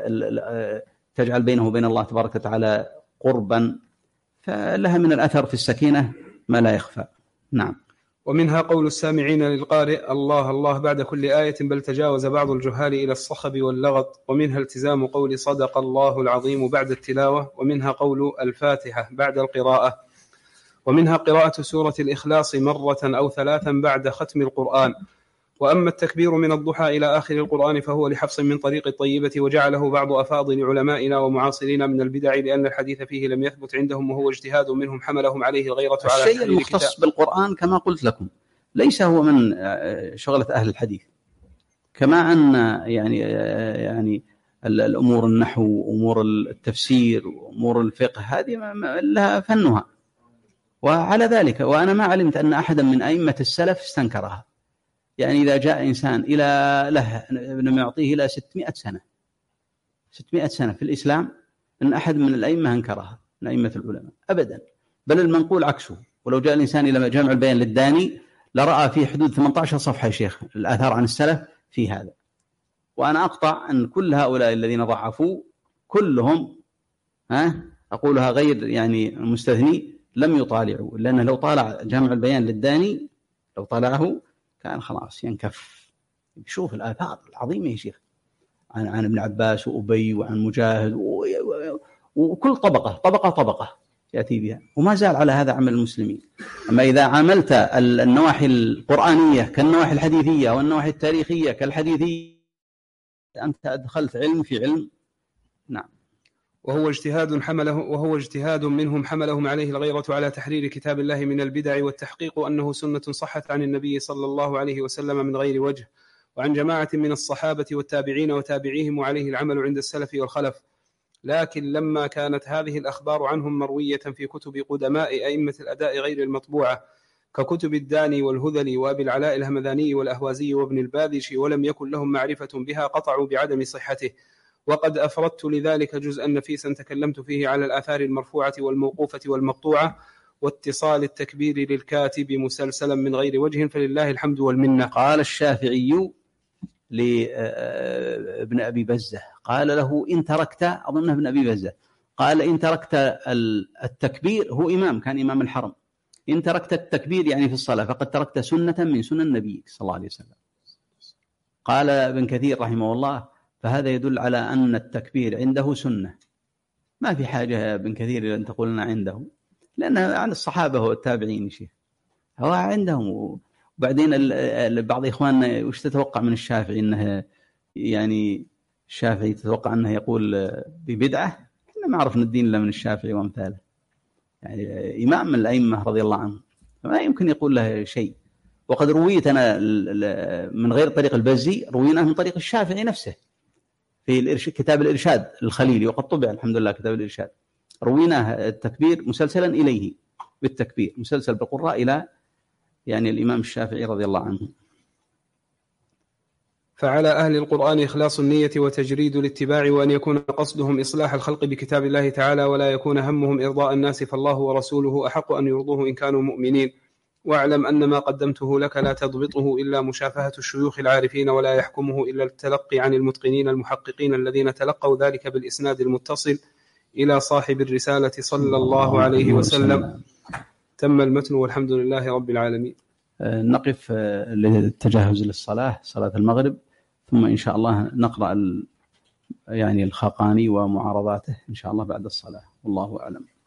تجعل بينه وبين الله تبارك وتعالى قربا، فلها من الأثر في السكينة ما لا يخفى. نعم. ومنها قول السامعين للقارئ الله الله بعد كل آية، بل تجاوز بعض الجهال إلى الصخب واللغط. ومنها التزام قول صدق الله العظيم بعد التلاوة. ومنها قول الفاتحة بعد القراءة. ومنها قراءة سورة الإخلاص مرة أو ثلاثا بعد ختم القرآن. وأما التكبير من الضحى إلى آخر القرآن فهو لحفص من طريق الطيبة، وجعله بعض أفاضل علمائنا ومعاصرين من البدع لأن الحديث فيه لم يثبت عندهم، وهو اجتهاد منهم حملهم عليه الغيرة على الشيء المختص كتاب. بالقرآن كما قلت لكم ليس هو من شغلة أهل الحديث، كما أن يعني يعني الأمور النحو أمور التفسير وأمور الفقه هذه لها فنها. وعلى ذلك وأنا ما علمت أن أحدا من أئمة السلف استنكرها. يعني إذا جاء إنسان إلى له ابن يعطيه إلى ستمائة سنة ستمائة سنة في الإسلام أن أحد من الأئمة أنكرها من أئمة العلماء أبدا، بل المنقول عكسه. ولو جاء الإنسان إلى جامع البيان للداني لرأى في حدود ثمانية عشر صفحة يا شيخ الآثار عن السلف في هذا. وأنا أقطع أن كل هؤلاء الذين ضعفوا كلهم ها أقولها غير يعني مستثني لم يطالعوا، لأنه لو طالع جامع البيان للداني لو طالعه كان خلاص ينكف. شوف الآثار العظيمة يا شيخ عن عن ابن عباس وأبي وعن مجاهد وكل طبقة طبقة طبقة يأتي بها، وما زال على هذا عمل المسلمين. أما إذا عملت النواحي القرآنية كالنواحي الحديثية والنواحي التاريخية كالحديثية أنت أدخلت علم في علم. نعم. وهو اجتهاد حمله وهو اجتهاد منهم حملهم عليه الغيرة على تحرير كتاب الله من البدع، والتحقيق أنه سنة صحت عن النبي صلى الله عليه وسلم من غير وجه، وعن جماعة من الصحابة والتابعين وتابعيهم، وعليه العمل عند السلف والخلف. لكن لما كانت هذه الأخبار عنهم مروية في كتب قدماء أئمة الأداء غير المطبوعة ككتب الداني والهذلي وأبي العلاء الهمذاني والأهوازي وابن الباذش، ولم يكن لهم معرفة بها قطعوا بعدم صحته. وقد أفردت لذلك جزءا نفيسا تكلمت فيه على الآثار المرفوعة والموقوفة والمقطوعة واتصال التكبير للكاتب مسلسلا من غير وجه، فلله الحمد والمنة. قال الشافعي لابن أبي بزة قال له إن تركت، أظنه ابن أبي بزة قال إن تركت التكبير، هو إمام كان إمام الحرم، إن تركت التكبير يعني في الصلاة فقد تركت سنة من سنن النبي صلى الله عليه وسلم. قال ابن كثير رحمه الله فهذا يدل على أن التكبير عنده سنة، ما في حاجة ابن كثير أن تقول لنا عنده، لأنه عن الصحابة والتابعين شيء هو عندهم. وبعدين بعض إخواننا وش تتوقع من الشافعي أنه يعني الشافعي تتوقع أنه يقول ببدعة؟ إحنا ما عرفنا الدين إلا من الشافعي وأمثاله، يعني إمام من الأئمة رضي الله عنه فما يمكن يقول له شيء. وقد رويت أنا من غير طريق البزي، رويناه من طريق الشافعي نفسه في كتاب الإرشاد الخليلي، وقد طبع الحمد لله كتاب الإرشاد، رويناه التكبير مسلسلا إليه بالتكبير مسلسل بالقراء إلى يعني الإمام الشافعي رضي الله عنه. فعلى أهل القرآن إخلاص النية وتجريد الاتباع، وأن يكون قصدهم إصلاح الخلق بكتاب الله تعالى، ولا يكون همهم إرضاء الناس، فالله ورسوله أحق أن يرضوه إن كانوا مؤمنين. واعلم أن ما قدمته لك لا تضبطه إلا مشافهة الشيوخ العارفين، ولا يحكمه إلا التلقي عن المتقنين المحققين الذين تلقوا ذلك بالإسناد المتصل إلى صاحب الرسالة صلى الله عليه وسلم. تم المتن والحمد لله رب العالمين. نقف للتجهز للصلاة، صلاة المغرب، ثم إن شاء الله نقرأ يعني الخاقاني ومعارضاته إن شاء الله بعد الصلاة، والله أعلم.